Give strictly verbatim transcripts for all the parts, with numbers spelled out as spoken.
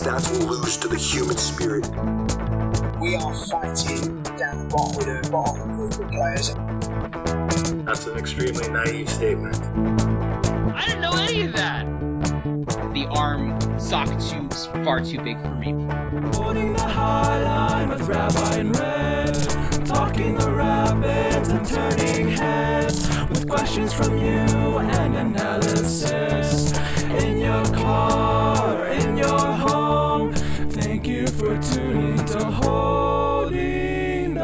stats will lose to the human spirit. We are fighting down the bottom with a bottom group of players. That's an extremely naive statement. I didn't know any of that. The arm sock tube's far too big for me. Holding the high line with Rabbi and Red, talking the rapids and turning heads, with questions from you and analysis. In your car or in your home, thank you for tuning to Holding the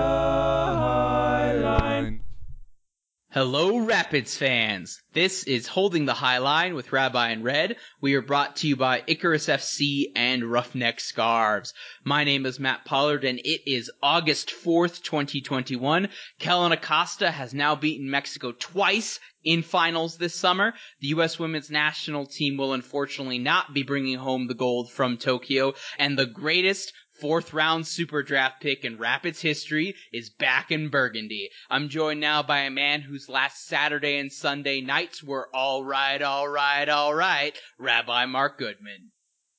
High Line. Hello, Rapids fans. This is Holding the High Line with Rabbi and Red. We are brought to you by Icarus F C and Roughneck Scarves. My name is Matt Pollard, and it is August fourth, twenty twenty-one. Kellen Acosta has now beaten Mexico twice in finals this summer. The U S women's national team will unfortunately not be bringing home the gold from Tokyo, and the greatest fourth round super draft pick in Rapids history is back in Burgundy. I'm joined now by a man whose last Saturday and Sunday nights were all right, all right, all right, Rabbi Mark Goodman.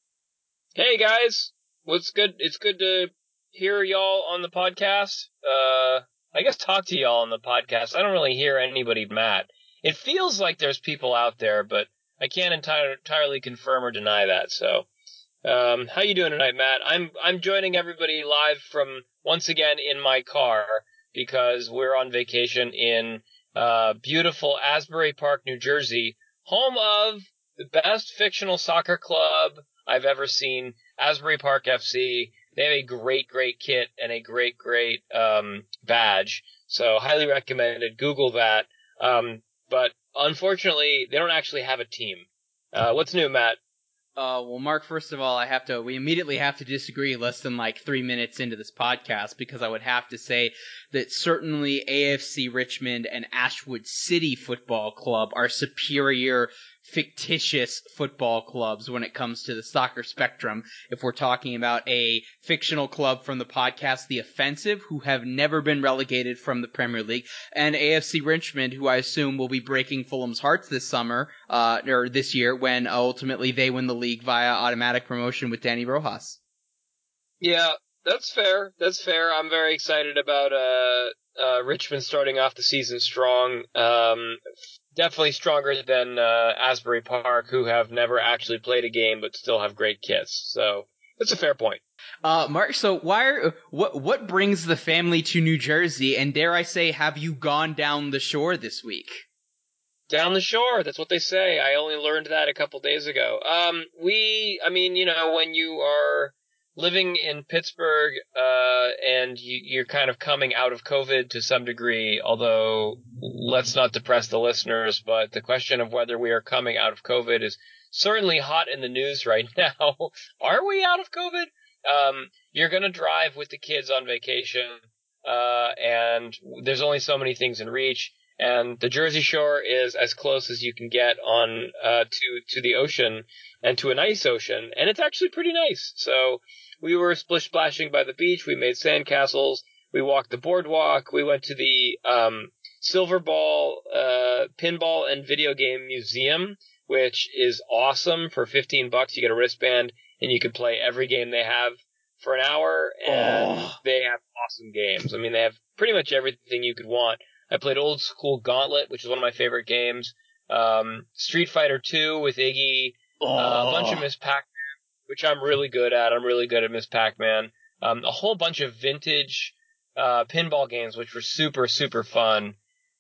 Hey guys, what's good? It's good to hear y'all on the podcast. Uh, I guess talk to y'all on the podcast. I don't really hear anybody mad. It feels like there's people out there, but I can't entire, entirely confirm or deny that. So, um, how you doing tonight, Matt? I'm I'm joining everybody live from once again in my car because we're on vacation in uh, beautiful Asbury Park, New Jersey, home of the best fictional soccer club I've ever seen, Asbury Park F C. They have a great, great kit and a great, great um, badge. So highly recommended. Google that. Um, but unfortunately, they don't actually have a team. Uh, what's new, Matt? Uh, well, Mark, first of all, I have to, we immediately have to disagree less than like three minutes into this podcast, because I would have to say that certainly A F C Richmond and Ashwood City Football Club are superior fictitious football clubs when it comes to the soccer spectrum. If we're talking about a fictional club from the podcast The Offensive, who have never been relegated from the Premier League, and A F C Richmond, who I assume will be breaking Fulham's hearts this summer, uh, or this year, when ultimately they win the league via automatic promotion with Danny Rojas. Yeah, that's fair. That's fair. I'm very excited about uh, uh, Richmond starting off the season strong. Um, definitely stronger than uh, Asbury Park, who have never actually played a game but still have great kits. So that's a fair point. Uh, Mark, so why are, what, what brings the family to New Jersey, and dare I say, have you gone down the shore this week? Down the shore, that's what they say. I only learned that a couple days ago. Um, we, I mean, you know, when you are living in Pittsburgh, uh, and you, you're kind of coming out of COVID to some degree, although let's not depress the listeners, but the question of whether we are coming out of COVID is certainly hot in the news right now. Are we out of COVID? Um, you're going to drive with the kids on vacation, uh, and there's only so many things in reach. And the Jersey Shore is as close as you can get on uh, to to the ocean and to a nice ocean, and it's actually pretty nice. So we were splish splashing by the beach. We made sandcastles. We walked the boardwalk. We went to the um, Silver Ball uh, Pinball and Video Game Museum, which is awesome. For fifteen bucks, you get a wristband, and you can play every game they have for an hour. And Oh. they have awesome games. I mean, they have pretty much everything you could want. I played Old School Gauntlet, which is one of my favorite games. Um, Street Fighter two with Iggy. Oh. Uh, a bunch of Miss Pac-Man, which I'm really good at. I'm really good at Miss Pac-Man. Um, a whole bunch of vintage uh, pinball games, which were super, super fun,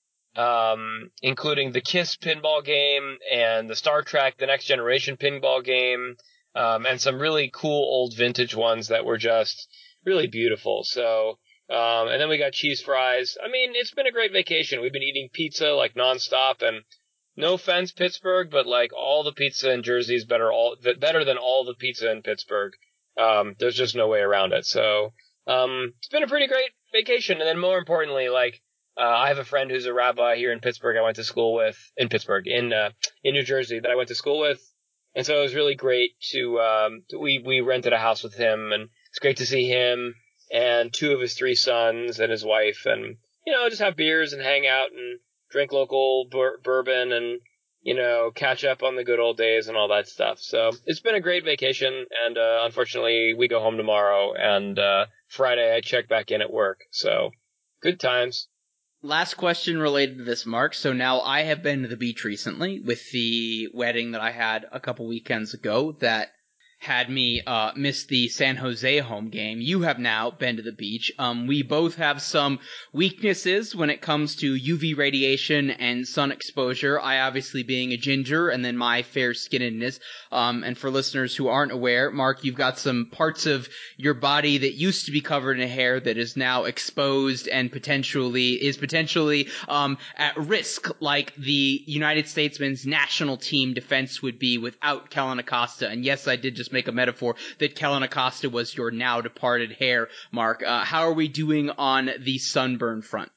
um, including the KISS pinball game and the Star Trek The Next Generation pinball game, um, and some really cool old vintage ones that were just really beautiful. So... Um, and then we got cheese fries. I mean, it's been a great vacation. We've been eating pizza like nonstop, and no offense, Pittsburgh, but like all the pizza in Jersey is better all better than all the pizza in Pittsburgh. Um, there's just no way around it. So, um, it's been a pretty great vacation. And then more importantly, like, uh, I have a friend who's a rabbi here in Pittsburgh. I went to school with in Pittsburgh in uh, in New Jersey that I went to school with, and so it was really great to um, we we rented a house with him, and it's great to see him and two of his three sons and his wife, and, you know, just have beers and hang out and drink local bur- bourbon and, you know, catch up on the good old days and all that stuff. So it's been a great vacation, and uh, unfortunately we go home tomorrow, and uh, Friday I check back in at work. So good times. Last question related to this, Mark. So now I have been to the beach recently with the wedding that I had a couple weekends ago that had me uh miss the San Jose home game. You have now been to the beach. Um, we both have some weaknesses when it comes to U V radiation and sun exposure. I obviously being a ginger, and then my fair-skinnedness. Um, and for listeners who aren't aware, Mark, you've got some parts of your body that used to be covered in hair that is now exposed and potentially is potentially um at risk, like the United States men's national team defense would be without Kellyn Acosta. And yes, I did just make a metaphor that Kellyn Acosta was your now departed hair, Mark. Uh, how are we doing on the sunburn front?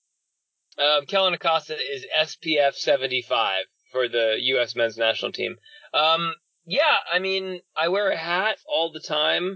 Um, Kellyn Acosta is S P F seventy-five for the U S men's national team. Um, yeah, I mean, I wear a hat all the time,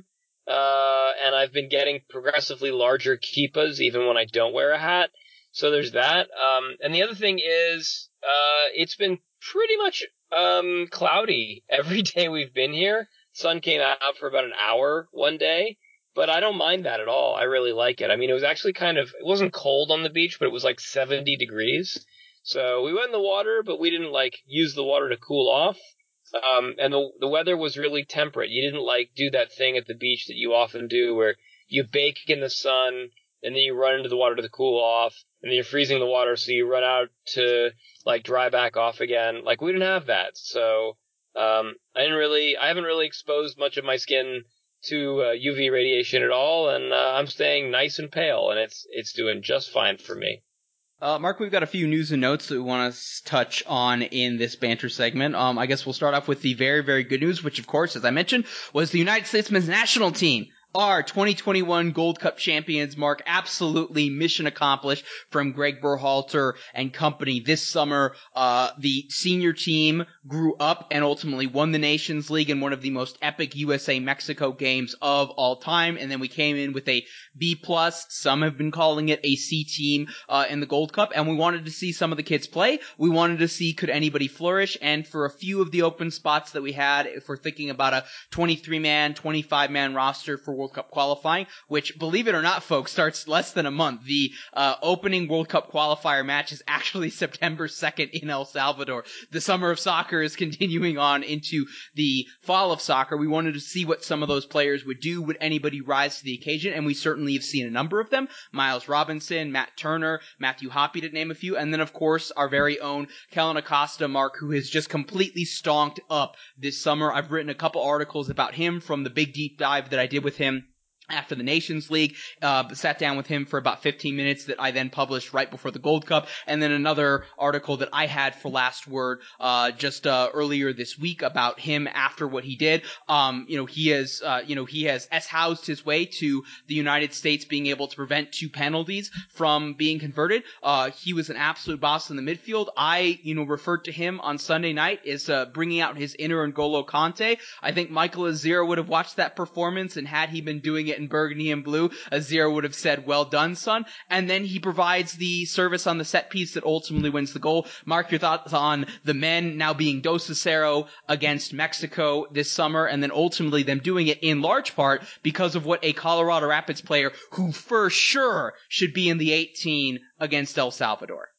uh, and I've been getting progressively larger kippas even when I don't wear a hat. So there's that. Um, and the other thing is, uh, it's been pretty much um, cloudy every day we've been here. Sun came out for about an hour one day, but I don't mind that at all. I really like it. I mean, it was actually kind of, it wasn't cold on the beach, but it was like seventy degrees. So we went in the water, but we didn't like use the water to cool off. Um, and the the weather was really temperate. You didn't like do that thing at the beach that you often do where you bake in the sun and then you run into the water to cool off, and then you're freezing the water, so you run out to like dry back off again. Like, we didn't have that. So Um, I didn't really, I haven't really exposed much of my skin to uh, U V radiation at all, and uh, I'm staying nice and pale, and it's it's doing just fine for me. Uh, Mark, we've got a few news and notes that we want to touch on in this banter segment. Um, I guess we'll start off with the very, very good news, which, of course, as I mentioned, was the United States men's national team. Our twenty twenty-one Gold Cup champions, Mark. Absolutely mission accomplished from Greg Berhalter and company this summer. Uh, the senior team grew up and ultimately won the Nations League in one of the most epic U S A Mexico games of all time. And then we came in with a B plus. Some have been calling it a C team uh, in the Gold Cup. And we wanted to see some of the kids play. We wanted to see could anybody flourish. And for a few of the open spots that we had, if we're thinking about a twenty-three man, twenty-five man roster for World Cup qualifying, which, believe it or not, folks, starts less than a month. The uh, opening World Cup qualifier match is actually September second in El Salvador. The summer of soccer is continuing on into the fall of soccer. We wanted to see what some of those players would do. Would anybody rise to the occasion? And we certainly have seen a number of them. Miles Robinson, Matt Turner, Matthew Hoppe, to name a few. And then, of course, our very own Kellyn Acosta, Mark, who has just completely stonked up this summer. I've written a couple articles about him from the big deep dive that I did with him after the Nations League. Uh, sat down with him for about fifteen minutes that I then published right before the Gold Cup, and then another article that I had for Last Word uh, just uh, earlier this week about him after what he did. Um, you know, he has, uh, you know, he has S-housed his way to the United States being able to prevent two penalties from being converted. Uh, he was an absolute boss in the midfield. I, you know, referred to him on Sunday night as uh, bringing out his inner N'Golo Kante. I think Michael Azira would have watched that performance, and had he been doing it in burgundy and blue, Azira would have said, well done, son. And then he provides the service on the set piece that ultimately wins the goal. Mark, your thoughts on the men now being Dos Acero against Mexico this summer, and then ultimately them doing it in large part because of what a Colorado Rapids player who for sure should be in the eighteen against El Salvador.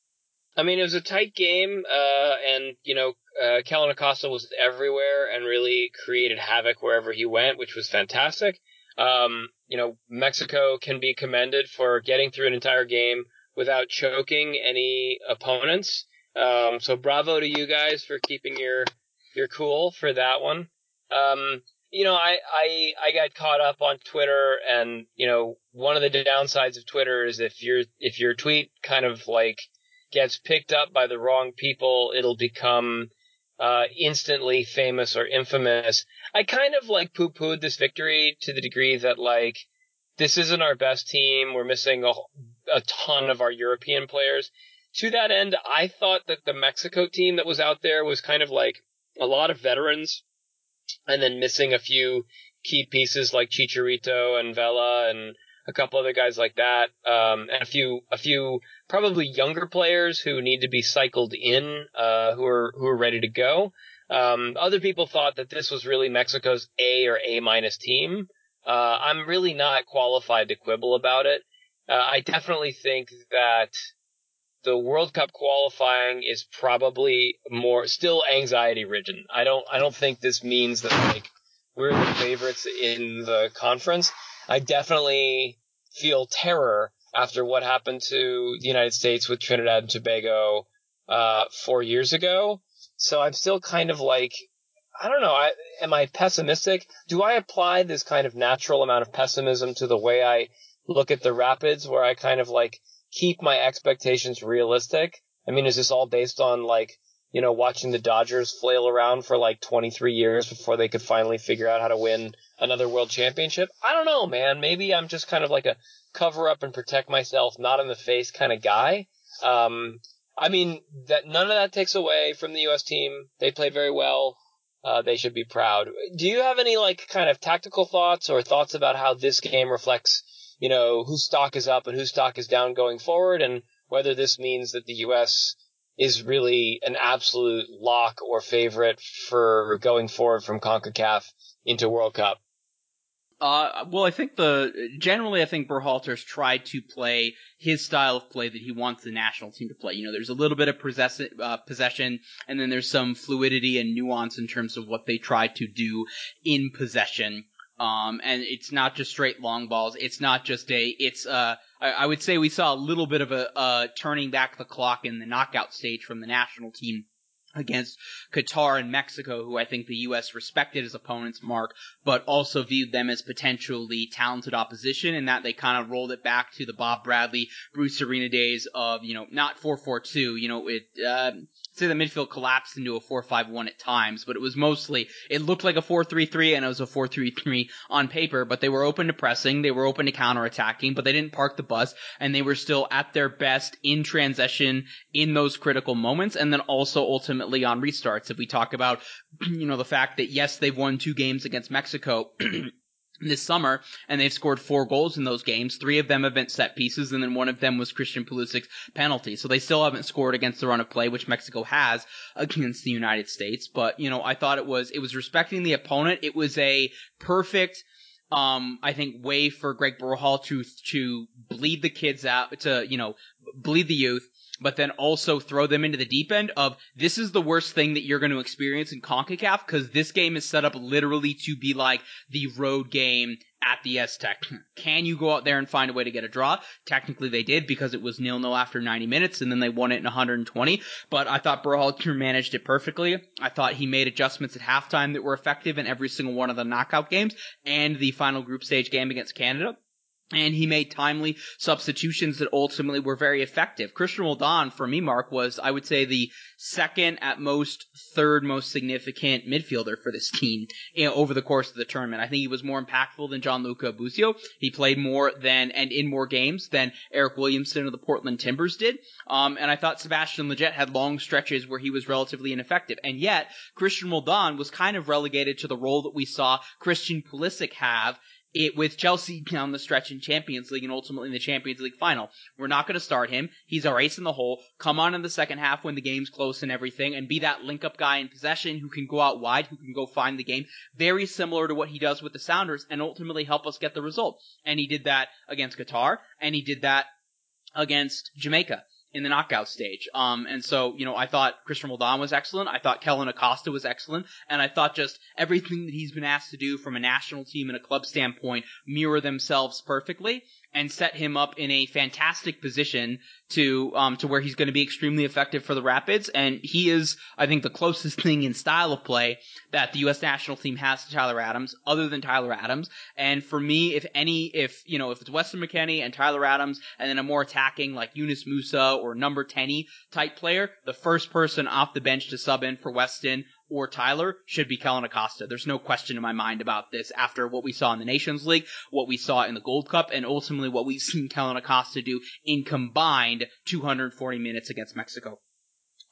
I mean, it was a tight game, uh, and, you know, uh, Kellyn Acosta was everywhere and really created havoc wherever he went, which was fantastic. Um, you know, Mexico can be commended for getting through an entire game without choking any opponents. Um, so bravo to you guys for keeping your, your cool for that one. Um, you know, I, I, I got caught up on Twitter, and, you know, one of the downsides of Twitter is if your, if your tweet kind of like gets picked up by the wrong people, it'll become uh, instantly famous or infamous. I kind of like poo-pooed this victory to the degree that, like, this isn't our best team. We're missing a, a ton of our European players. To that end, I thought that the Mexico team that was out there was kind of like a lot of veterans and then missing a few key pieces like Chicharito and Vela and a couple other guys like that, um, and a few a few probably younger players who need to be cycled in, uh, who are who are ready to go. Um, other people thought that this was really Mexico's A or A minus team. Uh, I'm really not qualified to quibble about it. Uh, I definitely think that the World Cup qualifying is probably more still anxiety ridden. I don't I don't think this means that like we're the favorites in the conference. I definitely feel terror after what happened to the United States with Trinidad and Tobago uh four years ago. So I'm still kind of like, I don't know, I, am I pessimistic? Do I apply this kind of natural amount of pessimism to the way I look at the Rapids, where I kind of like keep my expectations realistic? I mean, is this all based on like, you know, watching the Dodgers flail around for like twenty-three years before they could finally figure out how to win another world championship? I don't know, man. Maybe I'm just kind of like a cover up and protect myself, not in the face kind of guy. Um, I mean, that none of that takes away from the U S team. They played very well. Uh, they should be proud. Do you have any like kind of tactical thoughts or thoughts about how this game reflects, you know, whose stock is up and whose stock is down going forward, and whether this means that the U S is really an absolute lock or favorite for going forward from CONCACAF into World Cup? Uh, well, I think the generally, I think Berhalter's tried to play his style of play that he wants the national team to play. You know, there's a little bit of possess- uh, possession, and then there's some fluidity and nuance in terms of what they try to do in possession. Um, and it's not just straight long balls. It's not just a, it's, uh, I, I would say we saw a little bit of a, uh, turning back the clock in the knockout stage from the national team against Qatar and Mexico, who I think the U S respected as opponents, Mark, but also viewed them as potentially talented opposition, in that they kind of rolled it back to the Bob Bradley, Bruce Arena days of, you know, not four four two, you know, it, uh, say the midfield collapsed into a four five one at times, but it was mostly, it looked like a four three three, and it was a four three three on paper, but they were open to pressing, they were open to counterattacking, but they didn't park the bus, and they were still at their best in transition in those critical moments, and then also ultimately on restarts. If we talk about, you know, the fact that yes, they've won two games against Mexico this summer, and they've scored four goals in those games. Three of them have been set pieces, and then one of them was Christian Pulisic's penalty. So they still haven't scored against the run of play, which Mexico has against the United States. But, you know, I thought it was, it was respecting the opponent. It was a perfect, um, I think, way for Greg Berhalter to, to bleed the kids out, to, you know, bleed the youth, but then also throw them into the deep end of, this is the worst thing that you're going to experience in CONCACAF, because this game is set up literally to be like the road game at the Aztec. Can you go out there and find a way to get a draw? Technically they did, because it was nil nil after ninety minutes, and then they won it in one hundred twenty, but I thought Berhalter managed it perfectly. I thought he made adjustments at halftime that were effective in every single one of the knockout games, and the final group stage game against Canada. And he made timely substitutions that ultimately were very effective. Christian Roldan, for me, Mark, was, I would say, the second, at most, third most significant midfielder for this team, you know, over the course of the tournament. I think he was more impactful than Gianluca Busio. He played more than, and in more games than Eric Williamson of the Portland Timbers did. Um, and I thought Sebastian Lletget had long stretches where he was relatively ineffective. And yet, Christian Roldan was kind of relegated to the role that we saw Christian Pulisic have it with Chelsea down the stretch in Champions League and ultimately in the Champions League final. We're not going to start him. He's our ace in the hole. Come on in the second half when the game's close and everything, and be that link-up guy in possession who can go out wide, who can go find the game, very similar to what he does with the Sounders, and ultimately help us get the result. And he did that against Qatar, and he did that against Jamaica in the knockout stage. Um, and so, you know, I thought Christian Roldan was excellent. I thought Kellen Acosta was excellent. And I thought just everything that he's been asked to do from a national team and a club standpoint mirror themselves perfectly and set him up in a fantastic position to, um, to where he's going to be extremely effective for the Rapids. And he is, I think, the closest thing in style of play that the U S national team has to Tyler Adams, other than Tyler Adams. And for me, if any, if, you know, if it's Weston McKennie and Tyler Adams, and then a more attacking like Yunus Musa or number ten-y type player, the first person off the bench to sub in for Weston or Tyler should be Kellen Acosta. There's no question in my mind about this after what we saw in the Nations League, what we saw in the Gold Cup, and ultimately what we've seen Kellen Acosta do in combined two hundred forty minutes against Mexico.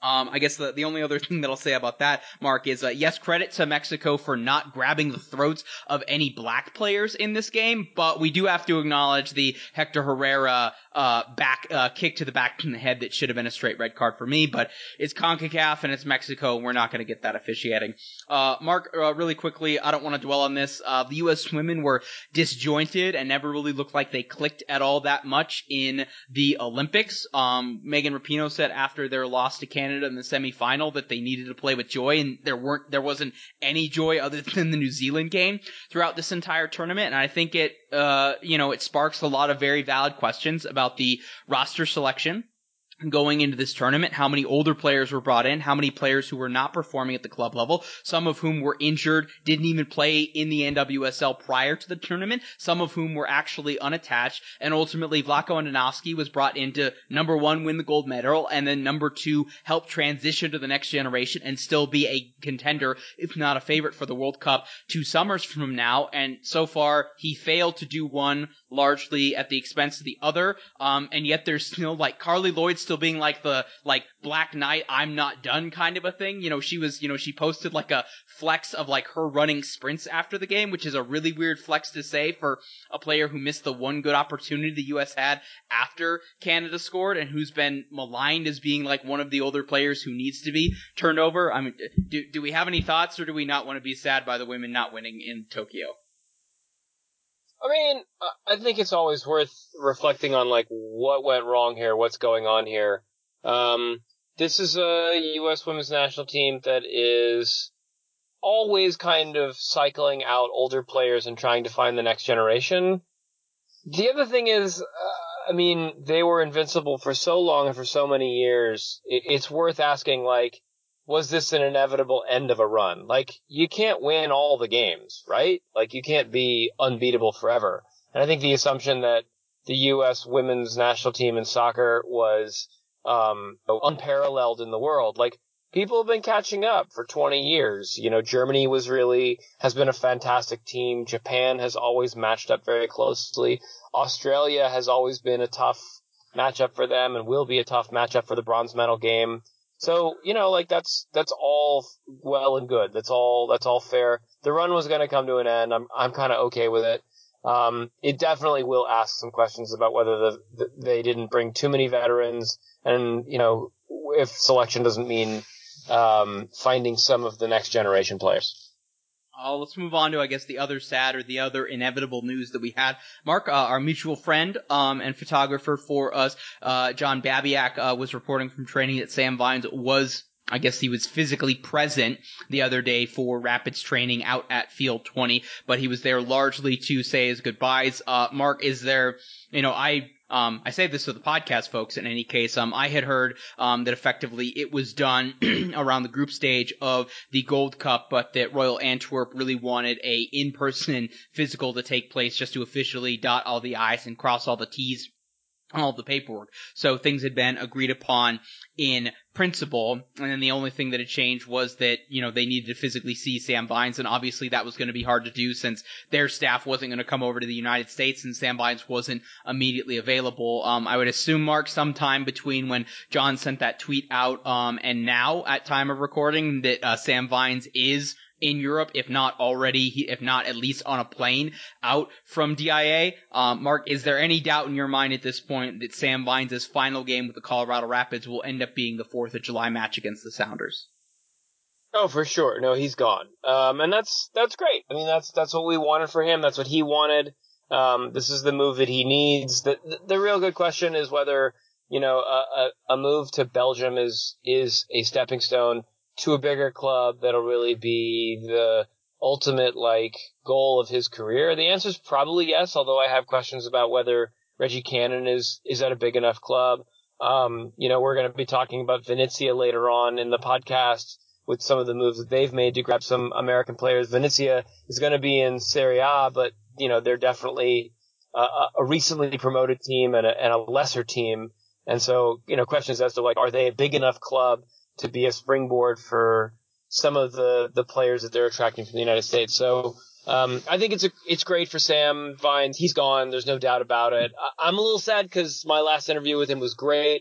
Um, I guess the, the only other thing that I'll say about that, Mark, is uh, yes, credit to Mexico for not grabbing the throats of any black players in this game, but we do have to acknowledge the Hector Herrera uh, back uh, kick to the back in the head that should have been a straight red card for me, but it's CONCACAF and it's Mexico, and we're not going to get that officiating. Uh, Mark, uh, really quickly, I don't want to dwell on this. Uh, the U S women were disjointed and never really looked like they clicked at all that much in the Olympics. Um, Megan Rapinoe said after their loss to Canada in the semifinal that they needed to play with joy, and there weren't there wasn't any joy other than the New Zealand game throughout this entire tournament. And I think it uh you know it sparks a lot of very valid questions about the roster selection going into this tournament. How many older players were brought in? How many players who were not performing at the club level? Some of whom were injured, didn't even play in the N W S L prior to the tournament. Some of whom were actually unattached. And ultimately, Vlatko Andonovski was brought in to, number one, win the gold medal, and then number two, help transition to the next generation and still be a contender, if not a favorite, for the World Cup two summers from now. And so far, he failed to do one, largely at the expense of the other. Um, and yet there's still, like, Carly Lloyd still being like the, like, Black Knight, I'm not done kind of a thing. You know, she was, you know, she posted like a flex of like her running sprints after the game, which is a really weird flex to say for a player who missed the one good opportunity the U S had after Canada scored and who's been maligned as being like one of the older players who needs to be turned over. I mean, do, do we have any thoughts, or do we not want to be sad by the women not winning in Tokyo? I mean, I think it's always worth reflecting on, like, what went wrong here, what's going on here. Um, this is a U S women's national team that is always kind of cycling out older players and trying to find the next generation. The other thing is, uh, I mean, they were invincible for so long and for so many years. It, it's worth asking, like, was this an inevitable end of a run? Like, you can't win all the games, right? Like, you can't be unbeatable forever. And I think the assumption that the U S women's national team in soccer was um unparalleled in the world, like, people have been catching up for twenty years. You know, Germany was really, has been a fantastic team. Japan has always matched up very closely. Australia has always been a tough matchup for them and will be a tough matchup for the bronze medal game. So, you know, like, that's, that's all well and good. That's all, that's all fair. The run was going to come to an end. I'm, I'm kind of okay with it. Um, it definitely will ask some questions about whether the, the, they didn't bring too many veterans and, you know, if selection doesn't mean, um, finding some of the next generation players. Uh, let's move on to, I guess, the other sad or the other inevitable news that we had. Mark, uh, our mutual friend um, and photographer for us, uh, John Babiak, uh, was reporting from training that Sam Vines was, I guess he was physically present the other day for Rapids training out at Field twenty, but he was there largely to say his goodbyes. Uh, Mark, is there, you know, I... Um, I say this to the podcast folks in any case. Um, I had heard um, that effectively it was done around the group stage of the Gold Cup, but that Royal Antwerp really wanted a in-person physical to take place just to officially dot all the I's and cross all the T's on all the paperwork. So things had been agreed upon in principle, and then the only thing that had changed was that, you know, they needed to physically see Sam Vines, and obviously that was going to be hard to do since their staff wasn't going to come over to the United States and Sam Vines wasn't immediately available. Um, I would assume, Mark, sometime between when John sent that tweet out um, and now, at time of recording, that uh, Sam Vines is in Europe, if not already, if not at least on a plane out from D I A. Um, Mark, is there any doubt in your mind at this point that Sam Vines' final game with the Colorado Rapids will end up being the fourth of July match against the Sounders? Oh, for sure. No, he's gone. Um, and that's, that's great. I mean, that's, that's what we wanted for him. That's what he wanted. Um, this is the move that he needs. The, the, the real good question is whether, you know, a, a, a move to Belgium is, is a stepping stone to a bigger club that'll really be the ultimate, like, goal of his career. The answer is probably yes, although I have questions about whether Reggie Cannon is, is at a big enough club. Um, you know, we're going to be talking about Venezia later on in the podcast with some of the moves that they've made to grab some American players. Venezia is going to be in Serie A, but, you know, they're definitely a, a recently promoted team and a, and a lesser team. And so, you know, questions as to, like, are they a big enough club to be a springboard for some of the, the players that they're attracting from the United States. So, um, I think it's a, it's great for Sam Vines. He's gone. There's no doubt about it. I, I'm a little sad because my last interview with him was great.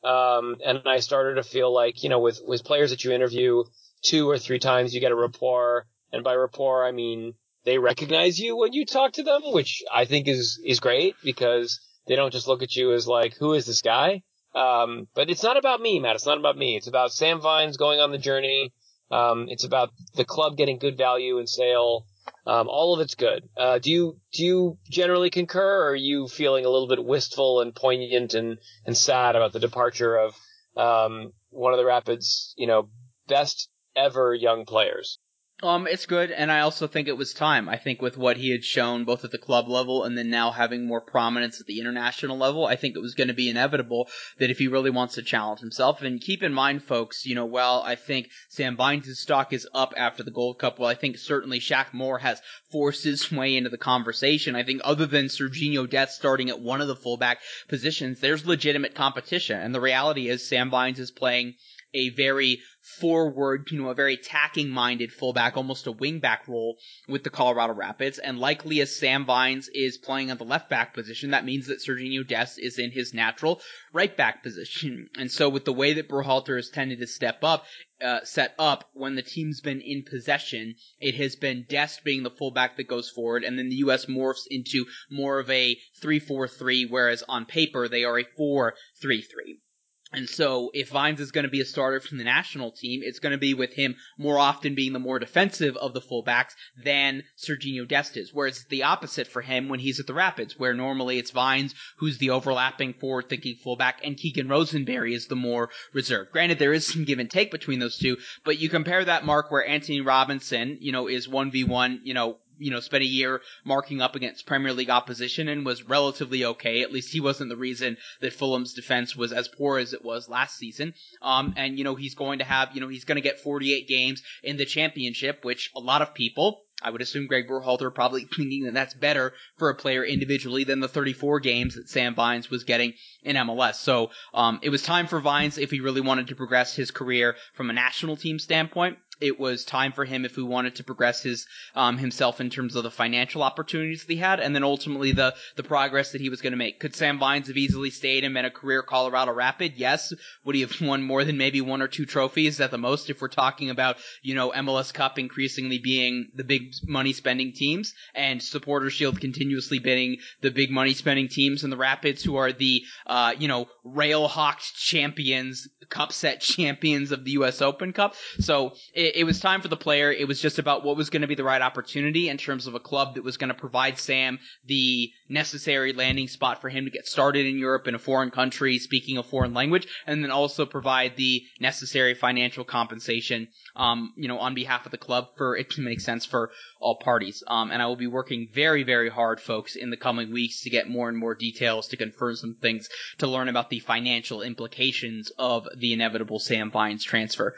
Um, and I started to feel like, you know, with, with players that you interview two or three times, you get a rapport. And by rapport, I mean they recognize you when you talk to them, which I think is, is great because they don't just look at you as like, who is this guy? Um, but it's not about me, Matt. It's not about me. It's about Sam Vines going on the journey. Um, it's about the club getting good value in sale. Um, all of it's good. Uh, do you, do you generally concur, or are you feeling a little bit wistful and poignant and, and sad about the departure of, um, one of the Rapids, you know, best ever young players? Um, it's good, and I also think it was time. I think with what he had shown both at the club level and then now having more prominence at the international level, I think it was going to be inevitable that if he really wants to challenge himself, and keep in mind, folks, you know, while I think Sam Vines' stock is up after the Gold Cup, well, I think certainly Shaq Moore has forced his way into the conversation. I think other than Serginho Dest starting at one of the fullback positions, there's legitimate competition, and the reality is Sam Vines is playing a very forward, you know, a very attacking-minded fullback, almost a wing-back role with the Colorado Rapids, and likely as Sam Vines is playing at the left-back position, that means that Serginho Dest is in his natural right-back position. And so with the way that Berhalter has tended to step up, uh, set up, when the team's been in possession, it has been Dest being the fullback that goes forward, and then the U S morphs into more of a three four three, whereas on paper they are a four three three. And so if Vines is going to be a starter from the national team, it's going to be with him more often being the more defensive of the fullbacks than Serginho Dest is. Whereas it's the opposite for him when he's at the Rapids, where normally it's Vines who's the overlapping forward-thinking fullback and Keegan Rosenberry is the more reserved. Granted, there is some give and take between those two, but you compare that, Mark, where Anthony Robinson, you know, is one v one, you know, you know, spent a year marking up against Premier League opposition and was relatively okay. At least he wasn't the reason that Fulham's defense was as poor as it was last season. Um, and, you know, he's going to have, you know, he's going to get forty-eight games in the championship, which a lot of people, I would assume Greg Berhalter probably thinking that that's better for a player individually than the thirty-four games that Sam Vines was getting in M L S. So, um, it was time for Vines if he really wanted to progress his career from a national team standpoint. It was time for him if he wanted to progress his um, himself in terms of the financial opportunities that he had, and then ultimately the the progress that he was going to make. Could Sam Vines have easily stayed and been a career Colorado Rapid? Yes. Would he have won more than maybe one or two trophies at the most if we're talking about, you know, M L S Cup increasingly being the big money spending teams and Supporter Shield continuously being the big money spending teams, and the Rapids, who are the uh, you know, rail-hawked champions, cup set champions of the U S Open Cup. So it, it was time for the player. It was just about what was going to be the right opportunity in terms of a club that was going to provide Sam the necessary landing spot for him to get started in Europe in a foreign country, speaking a foreign language, and then also provide the necessary financial compensation, um, you know, on behalf of the club for it to make sense for all parties. Um, and I will be working very, very hard, folks, in the coming weeks to get more and more details, to confirm some things, to learn about the financial implications of the inevitable Sam Vines transfer.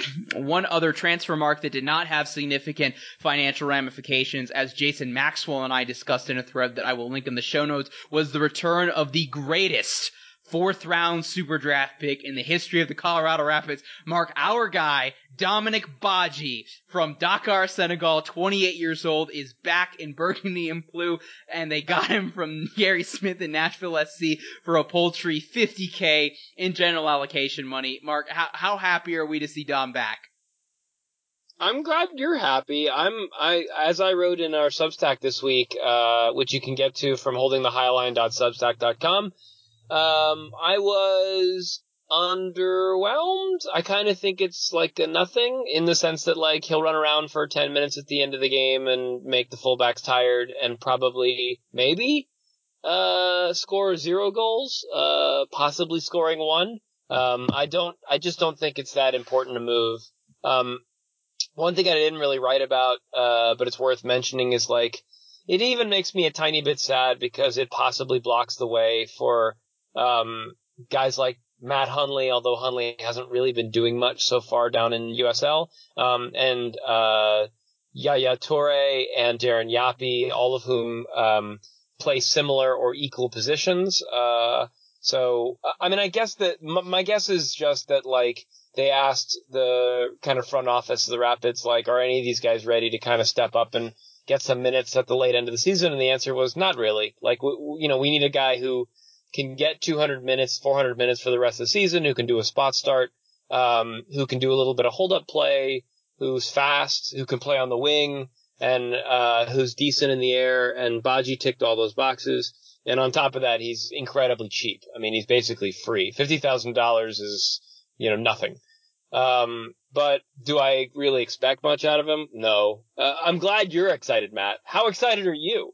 One other transfer, Mark, that did not have significant financial ramifications, as Jason Maxwell and I discussed in a thread that I will link in the show notes, was the return of the greatest fourth round super draft pick in the history of the Colorado Rapids. Mark, our guy, Dominic Badji from Dakar, Senegal, twenty-eight years old, is back in burgundy and blue, and they got him from Gary Smith in Nashville S C for a paltry fifty K in general allocation money. Mark, how, how happy are we to see Dom back? I'm glad you're happy. I'm, I, as I wrote in our Substack this week, uh, which you can get to from holding the highline dot substack dot com, Um, I was underwhelmed. I kind of think it's like a nothing in the sense that like he'll run around for ten minutes at the end of the game and make the fullbacks tired and probably maybe uh score zero goals, uh possibly scoring one. Um, I don't. I just don't think it's that important a move. Um, one thing I didn't really write about, uh, but it's worth mentioning is like it even makes me a tiny bit sad because it possibly blocks the way for Um, guys like Matt Hundley, although Hundley hasn't really been doing much so far down in U S L, um, and, uh, Yaya Toure and Darren Yapi, all of whom, um, play similar or equal positions. Uh, so, I mean, I guess that, m- my guess is just that, like, they asked the kind of front office of the Rapids, like, are any of these guys ready to kind of step up and get some minutes at the late end of the season? And the answer was not really. Like, w- you know, we need a guy who can get two hundred minutes, four hundred minutes for the rest of the season, who can do a spot start, um, who can do a little bit of hold-up play, who's fast, who can play on the wing, and uh, who's decent in the air, and Badji ticked all those boxes. And on top of that, he's incredibly cheap. I mean, he's basically free. fifty thousand dollars is, you know, nothing. Um, but do I really expect much out of him? No. Uh, I'm glad you're excited, Matt. How excited are you?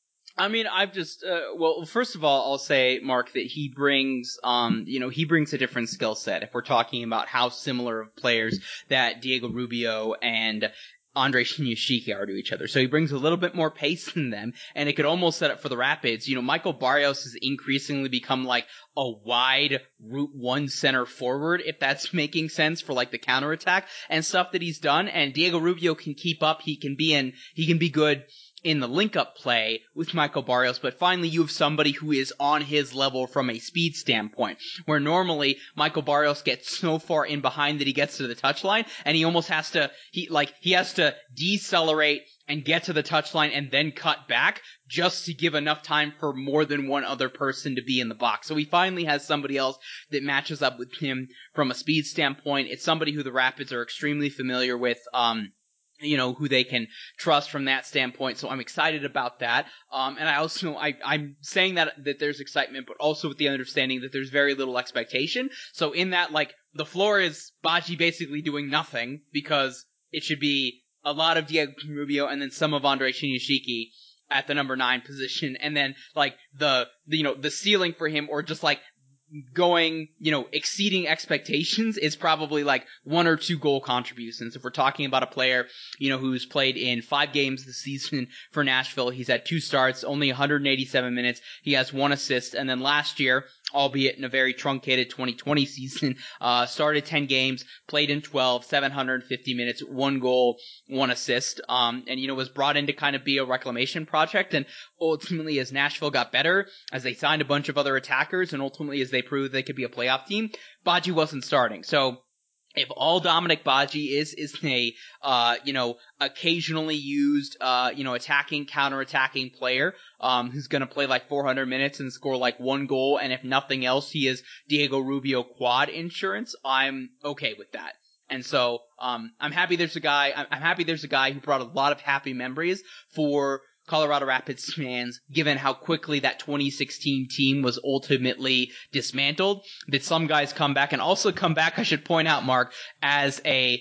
I mean, I've just, uh, well, first of all, I'll say, Mark, that he brings, um, you know, he brings a different skill set. If we're talking about how similar of players that Diego Rubio and Andre Shinyashiki are to each other. So he brings a little bit more pace than them, and it could almost set up for the Rapids. You know, Michael Barrios has increasingly become like a wide route one center forward, if that's making sense for like the counterattack and stuff that he's done. And Diego Rubio can keep up. He can be in, he can be good in the link-up play with Michael Barrios, but finally you have somebody who is on his level from a speed standpoint, where normally Michael Barrios gets so far in behind that he gets to the touchline, and he almost has to, he like, he has to decelerate and get to the touchline and then cut back just to give enough time for more than one other person to be in the box. So he finally has somebody else that matches up with him from a speed standpoint. It's somebody who the Rapids are extremely familiar with, um, you know, who they can trust from that standpoint. So I'm excited about that. Um, and I also, I, I'm saying that, that there's excitement, but also with the understanding that there's very little expectation. So in that, like, the floor is Badji basically doing nothing, because it should be a lot of Diego Rubio and then some of Andre Shinyashiki at the number nine position. And then, like, the, the, you know, the ceiling for him, or just like, going, you know, exceeding expectations, is probably like one or two goal contributions. If we're talking about a player, you know, who's played in five games this season for Nashville, he's had two starts, only one hundred eighty-seven minutes, he has one assist, and then last year, albeit in a very truncated twenty twenty season, uh, started ten games, played in twelve, seven hundred fifty minutes, one goal, one assist, um, and, you know, was brought in to kind of be a reclamation project, and ultimately, as Nashville got better, as they signed a bunch of other attackers, and ultimately as they proved they could be a playoff team, Badji wasn't starting. So if all Dominic Badji is, is a, uh, you know, occasionally used, uh, you know, attacking, counter-attacking player, um, who's gonna play like four hundred minutes and score like one goal, and if nothing else, he is Diego Rubio quad insurance, I'm okay with that. And so, um, I'm happy there's a guy, I'm, I'm happy there's a guy who brought a lot of happy memories for Colorado Rapids fans, given how quickly that twenty sixteen team was ultimately dismantled, that some guys come back, and also come back, I should point out, Mark, as a,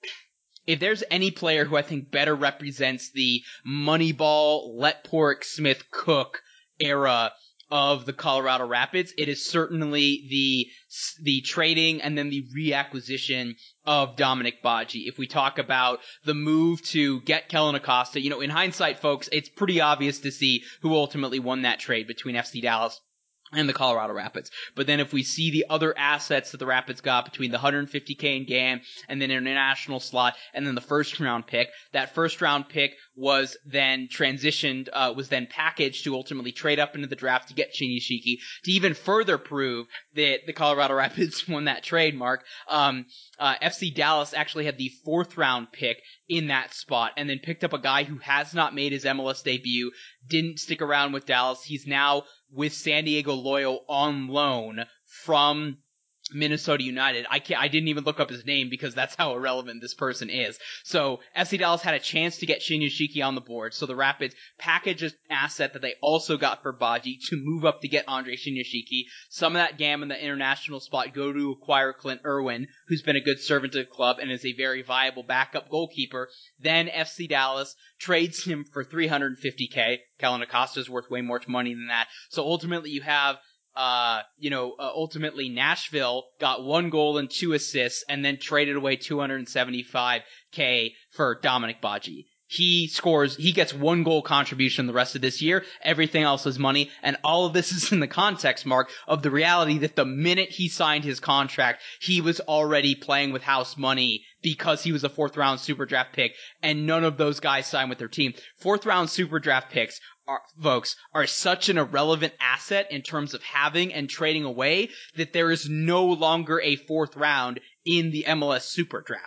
if there's any player who I think better represents the Moneyball, Let Pork Smith Cook era of the Colorado Rapids, it is certainly the the trading and then the reacquisition of Dominic Badji. If we talk about the move to get Kellen Acosta, you know, in hindsight, folks, it's pretty obvious to see who ultimately won that trade between F C Dallas and the Colorado Rapids. But then if we see the other assets that the Rapids got between the one hundred fifty K in G A M and then an international slot and then the first round pick, that first round pick was then transitioned, uh, was then packaged to ultimately trade up into the draft to get Shinyashiki, to even further prove that the Colorado Rapids won that trade, Mark. Um, uh, F C Dallas actually had the fourth round pick in that spot, and then picked up a guy who has not made his M L S debut, didn't stick around with Dallas. He's now with San Diego Loyal on loan from Minnesota United. I can't, I didn't even look up his name because that's how irrelevant this person is. So F C Dallas had a chance to get Shinyashiki on the board. So the Rapids packaged an asset that they also got for Badji to move up to get Andre Shinyashiki. Some of that G A M in the international spot go to acquire Clint Irwin, who's been a good servant to the club and is a very viable backup goalkeeper. Then F C Dallas trades him for three hundred fifty K. Kellen Acosta's worth way more money than that. So ultimately you have Uh, you know, uh, ultimately Nashville got one goal and two assists and then traded away two hundred seventy-five K for Dominic Badji. He scores, he gets one goal contribution the rest of this year. Everything else is money. And all of this is in the context, Mark, of the reality that the minute he signed his contract, he was already playing with house money because he was a fourth round super draft pick, and none of those guys signed with their team. Fourth round super draft picks are, folks, are such an irrelevant asset in terms of having and trading away that there is no longer a fourth round in the M L S super draft.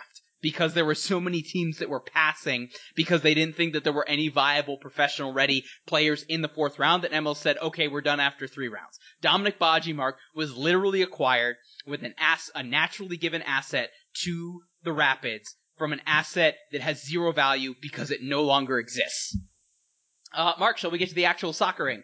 because there were so many teams that were passing because they didn't think that there were any viable professional ready players in the fourth round that M L said, okay, we're done after three rounds. Dominic Baji, Mark, was literally acquired with an ass, a naturally given asset to the Rapids from an asset that has zero value because it no longer exists. Uh, Mark, shall we get to the actual soccering?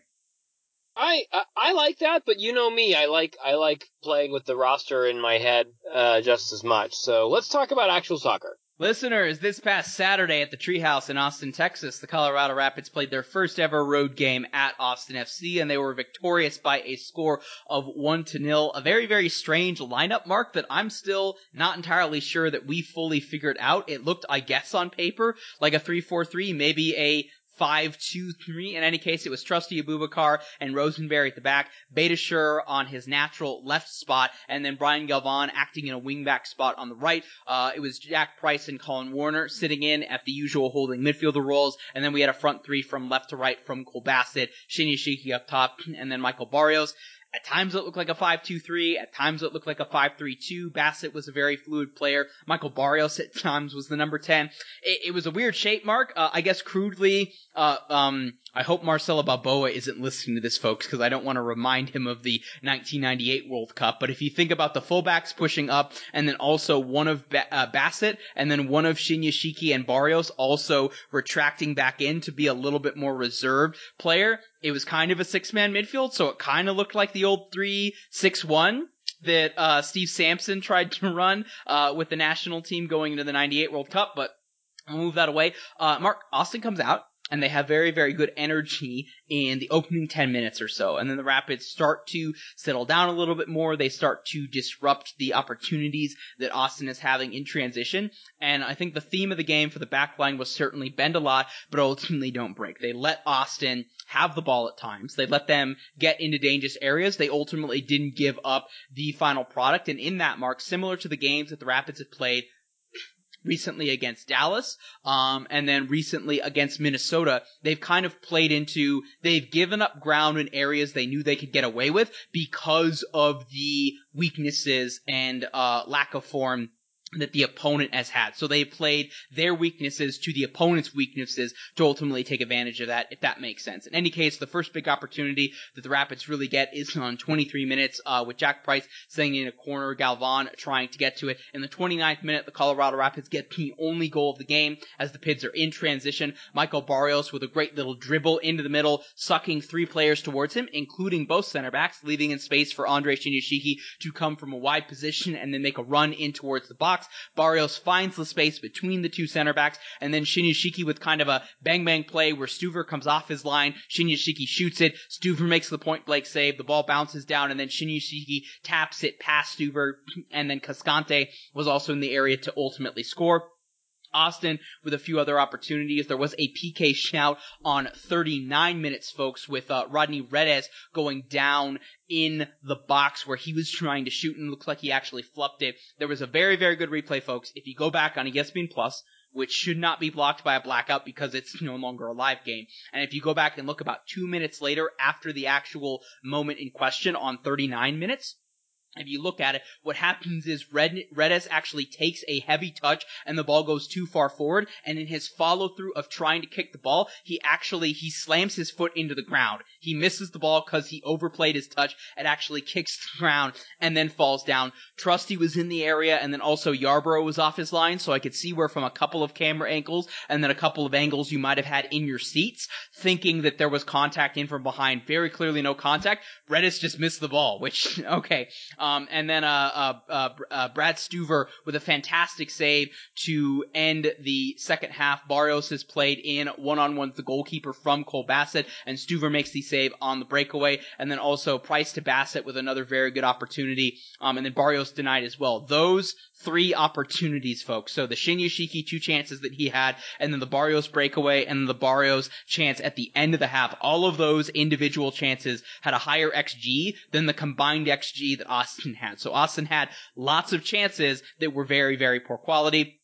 I, I I like that, but you know me, I like I like playing with the roster in my head uh, just as much. So let's talk about actual soccer. Listeners, this past Saturday at the Treehouse in Austin, Texas, the Colorado Rapids played their first ever road game at Austin F C, and they were victorious by a score of one to nil. A very, very strange lineup, Mark, that I'm still not entirely sure that we fully figured out. It looked, I guess, on paper like a three four three, maybe a five two three. In any case, it was Trusty Abubakar and Rosenberry at the back, Beitashour on his natural left spot, and then Brian Galvan acting in a wingback spot on the right. Uh, it was Jack Price and Colin Warner sitting in at the usual holding midfielder roles, and then we had a front three from left to right from Cole Bassett, Shinyashiki up top, and then Michael Barrios. At times it looked like a five two three, at times it looked like a five three two. Bassett was a very fluid player. Michael Barrios at times was the number ten. It, it was a weird shape, Mark. Uh, I guess crudely, uh, um, I hope Marcelo Balboa isn't listening to this, folks, because I don't want to remind him of the nineteen ninety-eight World Cup. But if you think about the fullbacks pushing up, and then also one of ba- uh, Bassett, and then one of Shinyashiki and Barrios also retracting back in to be a little bit more reserved player, it was kind of a six-man midfield, so it kind of looked like the old three six one that uh, Steve Sampson tried to run uh, with the national team going into the ninety-eight World Cup, but I'll move that away. Uh, Mark, Austin comes out, and they have very, very good energy in the opening ten minutes or so. And then the Rapids start to settle down a little bit more. They start to disrupt the opportunities that Austin is having in transition. And I think the theme of the game for the back line was certainly bend a lot, but ultimately don't break. They let Austin have the ball at times. They let them get into dangerous areas. They ultimately didn't give up the final product. And in that, Mark, similar to the games that the Rapids have played recently against Dallas, um, and then recently against Minnesota, they've kind of played into, they've given up ground in areas they knew they could get away with because of the weaknesses and uh, lack of form that the opponent has had. So they played their weaknesses to the opponent's weaknesses to ultimately take advantage of that, if that makes sense. In any case, the first big opportunity that the Rapids really get is on twenty-three minutes, uh, with Jack Price sitting in a corner, Galvan trying to get to it. In the twenty-ninth minute, the Colorado Rapids get the only goal of the game as the Pids are in transition. Michael Barrios with a great little dribble into the middle, sucking three players towards him, including both center backs, leaving in space for Andre Shinyashiki to come from a wide position and then make a run in towards the box. Barrios finds the space between the two center backs, and then Shinyashiki with kind of a bang-bang play where Stuver comes off his line, Shinyashiki shoots it, Stuver makes the point-blank save, the ball bounces down, and then Shinyashiki taps it past Stuver, and then Cascante was also in the area to ultimately score. Austin with a few other opportunities. There was a P K shout on thirty-nine minutes, folks, with uh, Rodney Redes going down in the box where he was trying to shoot and looked like he actually flubbed it. There was a very, very good replay, folks. If you go back on E S P N Plus, which should not be blocked by a blackout because it's no longer a live game. And if you go back and look about two minutes later after the actual moment in question on thirty-nine minutes, if you look at it, what happens is Red, Redes actually takes a heavy touch and the ball goes too far forward, and in his follow-through of trying to kick the ball, he actually, he slams his foot into the ground. He misses the ball because he overplayed his touch and actually kicks the ground and then falls down. Trusty was in the area, and then also Yarborough was off his line, so I could see where from a couple of camera angles and then a couple of angles you might have had in your seats, thinking that there was contact in from behind. Very clearly no contact. Redes just missed the ball, which, okay. Um, and then uh, uh, uh, uh, Brad Stuver with a fantastic save to end the second half. Barrios has played in one-on-one with the goalkeeper from Cole Bassett, and Stuver makes the save on the breakaway. And then also Price to Bassett with another very good opportunity. Um, and then Barrios denied as well. Those three opportunities, folks. So the Shinyashiki two chances that he had, and then the Barrios breakaway, and then the Barrios chance at the end of the half. All of those individual chances had a higher X G than the combined X G that Austin had. So Austin had lots of chances that were very, very poor quality.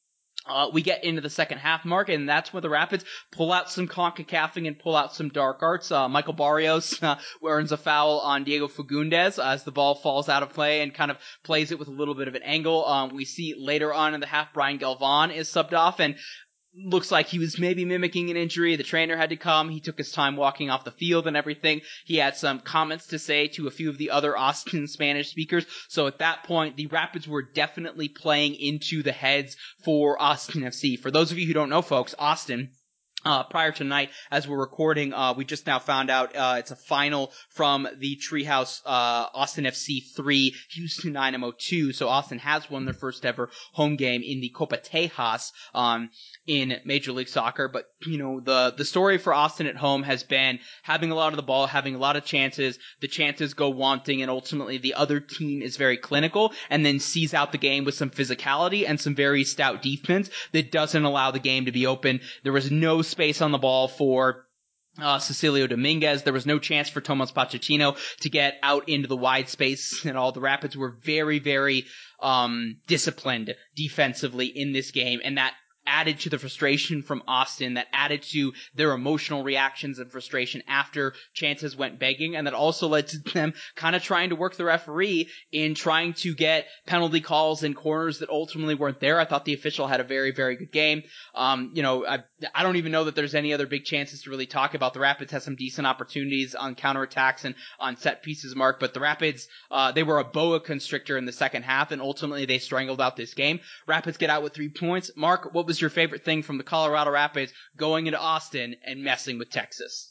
Uh, we get into the second half mark, and that's where the Rapids pull out some CONCACAFing and pull out some dark arts. Uh, Michael Barrios uh, earns a foul on Diego Fagundes as the ball falls out of play and kind of plays it with a little bit of an angle. Um, we see later on in the half, Brian Galvan is subbed off, and looks like he was maybe mimicking an injury. The trainer had to come. He took his time walking off the field and everything. He had some comments to say to a few of the other Austin Spanish speakers. So at that point, the Rapids were definitely playing into the heads for Austin F C. For those of you who don't know, folks, Austin, Uh, prior to tonight, as we're recording, uh, we just now found out, uh, it's a final from the Treehouse, uh, Austin F C three, Houston Dynamo two. So Austin has won their first ever home game in the Copa Tejas, um, in Major League Soccer. But, you know, the, the story for Austin at home has been having a lot of the ball, having a lot of chances. The chances go wanting, and ultimately the other team is very clinical and then sees out the game with some physicality and some very stout defense that doesn't allow the game to be open. There was no space on the ball for uh, Cecilio Dominguez. There was no chance for Tomas Pochettino to get out into the wide space and all. The Rapids were very, very um, disciplined defensively in this game, and that added to the frustration from Austin, that added to their emotional reactions and frustration after chances went begging, and that also led to them kind of trying to work the referee in trying to get penalty calls in corners that ultimately weren't there. I thought the official had a very, very good game. Um, you know, I, I don't even know that there's any other big chances to really talk about. The Rapids had some decent opportunities on counterattacks and on set pieces, Mark, but the Rapids, uh, they were a boa constrictor in the second half, and ultimately they strangled out this game. Rapids get out with three points. Mark, what was your favorite thing from the Colorado Rapids going into Austin and messing with Texas?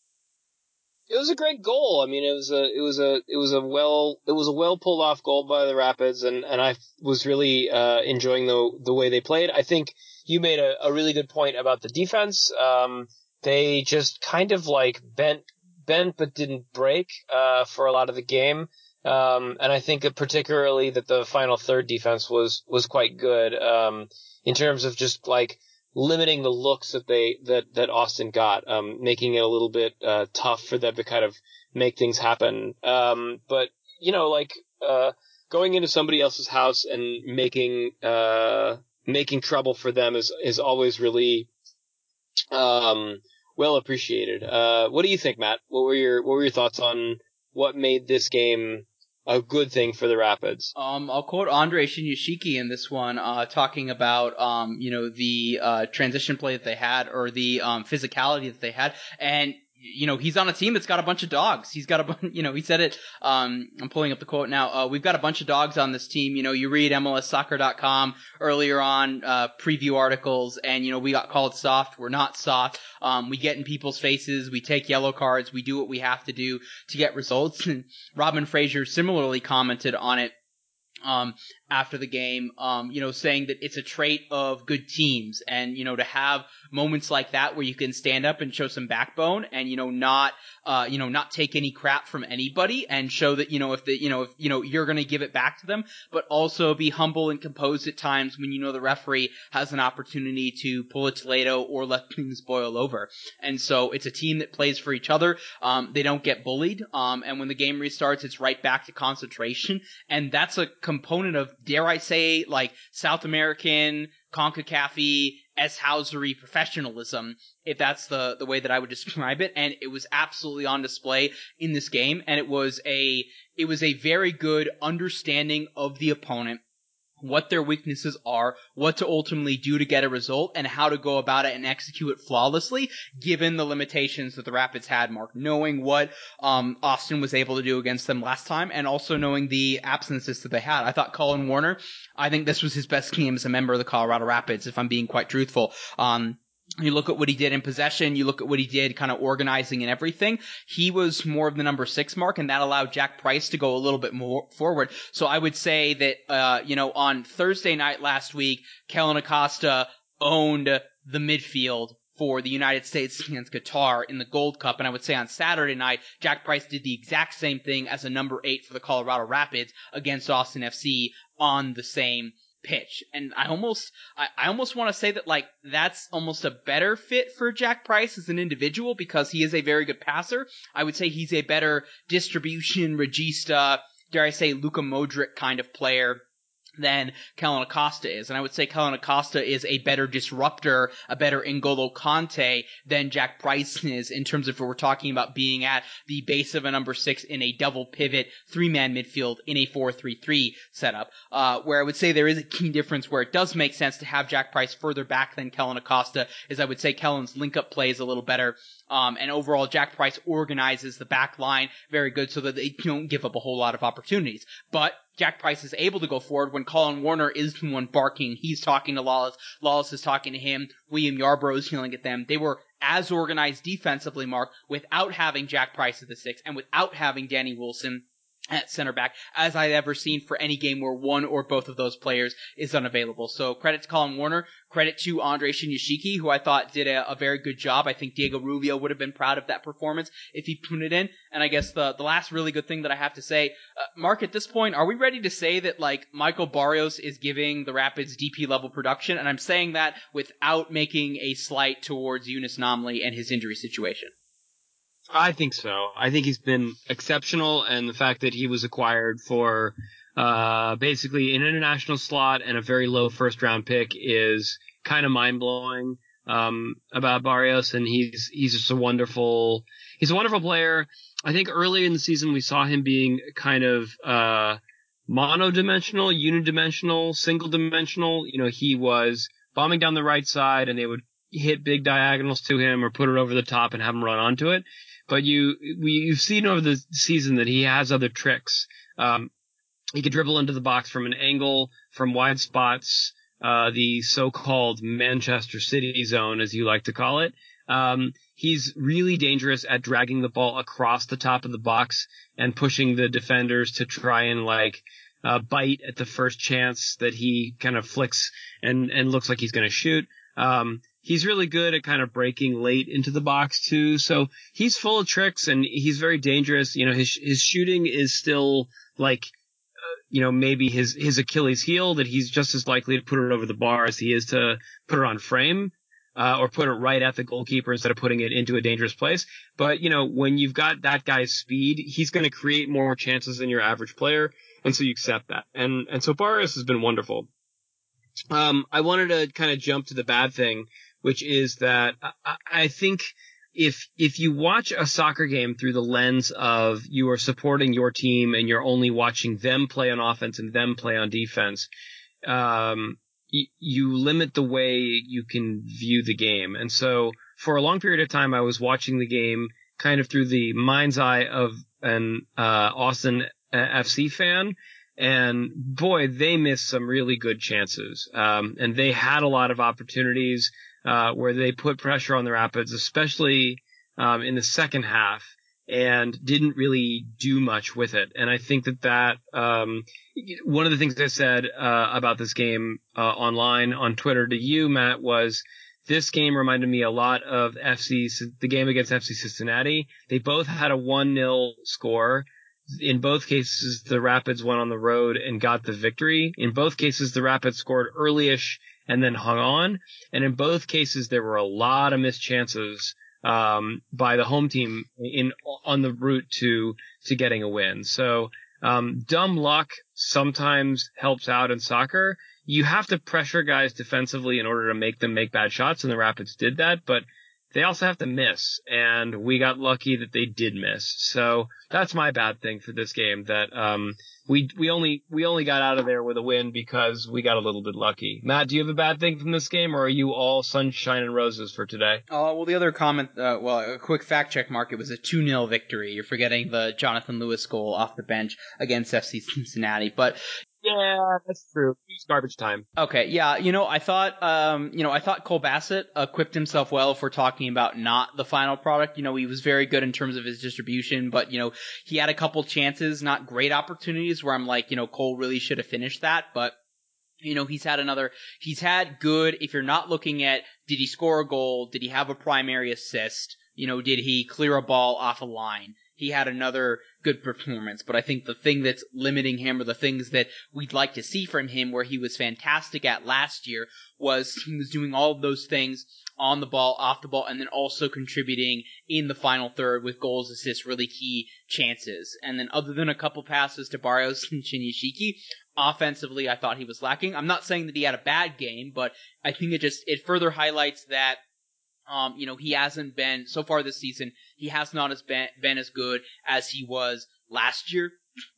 It was a great goal. I mean, it was a, it was a, it was a well, it was a well pulled off goal by the Rapids, and, and I was really uh, enjoying the the way they played. I think you made a, a really good point about the defense. Um, they just kind of like bent, bent but didn't break uh, for a lot of the game. Um, and I think particularly that the final third defense was was quite good. Um, in terms of just like limiting the looks that they, that, that Austin got, um, making it a little bit, uh, tough for them to kind of make things happen. Um, but, you know, like, uh, going into somebody else's house and making, uh, making trouble for them is, is always really, um, well appreciated. Uh, what do you think, Matt? What were your, what were your thoughts on what made this game a good thing for the Rapids? Um, I'll quote Andre Shinyashiki in this one, uh, talking about, um, you know, the, uh, transition play that they had, or the, um, physicality that they had. And, you know, he's on a team that's got a bunch of dogs. He's got a bunch, you know, he said it, um, I'm pulling up the quote now. Uh, we've got a bunch of dogs on this team. You know, you read M L S soccer dot com earlier on, uh, preview articles, and, you know, we got called soft. We're not soft. Um, we get in people's faces. We take yellow cards. We do what we have to do to get results. And Robin Fraser similarly commented on it, um, after the game, um, you know, saying that it's a trait of good teams, and, you know, to have moments like that where you can stand up and show some backbone and, you know, not, uh, you know, not take any crap from anybody, and show that, you know, if the, you know, if, you know, you're going to give it back to them, but also be humble and composed at times when, you know, the referee has an opportunity to pull a Toledo or let things boil over. And so it's a team that plays for each other. Um, they don't get bullied. Um, and when the game restarts, it's right back to concentration. And that's a component of, dare I say, like South American, CONCACAF-y, S-Housery professionalism, if that's the, the way that I would describe it. And it was absolutely on display in this game. And it was a, it was a very good understanding of the opponent, what their weaknesses are, what to ultimately do to get a result, and how to go about it and execute it flawlessly, given the limitations that the Rapids had, Mark. Knowing what um, Austin was able to do against them last time, and also knowing the absences that they had. I thought Colin Warner, I think this was his best game as a member of the Colorado Rapids, if I'm being quite truthful. Um, You look at what he did in possession, you look at what he did kind of organizing and everything. He was more of the number six mark, and that allowed Jack Price to go a little bit more forward. So I would say that, uh, you know, on Thursday night last week, Kellen Acosta owned the midfield for the United States against Qatar in the Gold Cup. And I would say on Saturday night, Jack Price did the exact same thing as a number eight for the Colorado Rapids against Austin F C on the same pitch. And I almost, I, I almost want to say that, like, that's almost a better fit for Jack Price as an individual, because he is a very good passer. I would say he's a better distribution, regista, dare I say, Luka Modric kind of player than Kellen Acosta is. And I would say Kellen Acosta is a better disruptor, a better N'Golo Kante than Jack Price is in terms of if we're talking about being at the base of a number six in a double pivot three-man midfield in a four three three setup, uh, where I would say there is a key difference where it does make sense to have Jack Price further back than Kellen Acosta, is I would say Kellen's link-up play is a little better. Um, and overall, Jack Price organizes the back line very good so that they don't give up a whole lot of opportunities. But Jack Price is able to go forward when Colin Warner is the one barking. He's talking to Lawless. Lawless is talking to him. William Yarbrough is yelling at them. They were as organized defensively, Mark, without having Jack Price at the six and without having Danny Wilson at center back as I've ever seen for any game where one or both of those players is unavailable. So credit to Colin Warner, credit to Andre Shinyashiki, who I thought did a, a very good job. I think Diego Rubio would have been proud of that performance if he put it in. And I guess the, the last really good thing that I have to say, uh, Mark, at this point, are we ready to say that like Michael Barrios is giving the Rapids D P level production? And I'm saying that without making a slight towards Eunice Nomley and his injury situation. I think so. I think he's been exceptional, and the fact that he was acquired for uh, basically an international slot and a very low first-round pick is kind of mind-blowing um, about Barrios, and he's he's just a wonderful he's a wonderful player. I think early in the season we saw him being kind of uh, mono-dimensional, unidimensional, single-dimensional. You know, he was bombing down the right side, and they would hit big diagonals to him or put it over the top and have him run onto it. But you, we, you've seen over the season that he has other tricks. Um, he can dribble into the box from an angle, from wide spots, uh, the so-called Manchester City zone, as you like to call it. Um, he's really dangerous at dragging the ball across the top of the box and pushing the defenders to try and like, uh, bite at the first chance that he kind of flicks and, and looks like he's going to shoot. Um, He's really good at kind of breaking late into the box too. So he's full of tricks and he's very dangerous. You know, his, his shooting is still like, uh, you know, maybe his, his Achilles heel, that he's just as likely to put it over the bar as he is to put it on frame, uh, or put it right at the goalkeeper instead of putting it into a dangerous place. But, you know, when you've got that guy's speed, he's going to create more chances than your average player. And so you accept that. And, and so Barrios has been wonderful. Um, I wanted to kind of jump to the bad thing, which is that I, I think if if you watch a soccer game through the lens of you are supporting your team and you're only watching them play on offense and them play on defense, um, y- you limit the way you can view the game. And so for a long period of time, I was watching the game kind of through the mind's eye of an uh, Austin F C fan. And boy, they missed some really good chances. Um, and they had a lot of opportunities, uh, where they put pressure on the Rapids, especially, um, in the second half, and didn't really do much with it. And I think that that, um, one of the things I said, uh, about this game, uh, online on Twitter to you, Matt, was this game reminded me a lot of F C, the game against F C Cincinnati. They both had a one nil score. In both cases, the Rapids went on the road and got the victory. In both cases, the Rapids scored early-ish and then hung on. And in both cases, there were a lot of missed chances um, by the home team in on the route to to getting a win. So um, dumb luck sometimes helps out in soccer. You have to pressure guys defensively in order to make them make bad shots, and the Rapids did that. But they also have to miss, and we got lucky that they did miss. So that's my bad thing for this game, that um we we only we only got out of there with a win because we got a little bit lucky. Matt, do you have a bad thing from this game, or are you all sunshine and roses for today? Oh, uh, well, the other comment, uh, well, a quick fact check, Mark, it was a two nil victory. You're forgetting the Jonathan Lewis goal off the bench against F C Cincinnati. But yeah, that's true. It's garbage time. Okay, yeah, you know, I thought, um, you know, I thought Cole Bassett equipped himself well if we're talking about not the final product. You know, he was very good in terms of his distribution, but, you know, he had a couple chances, not great opportunities, where I'm like, you know, Cole really should have finished that, but, you know, he's had another, he's had good, if you're not looking at, did he score a goal, did he have a primary assist, you know, did he clear a ball off a line? He had another good performance, but I think the thing that's limiting him, or the things that we'd like to see from him where he was fantastic at last year, was he was doing all of those things on the ball, off the ball, and then also contributing in the final third with goals, assists, really key chances. And then other than a couple passes to Barrios and Shinyashiki, offensively, I thought he was lacking. I'm not saying that he had a bad game, but I think it just, it further highlights that, um, you know, he hasn't been, so far this season, he has not as been, been as good as he was last year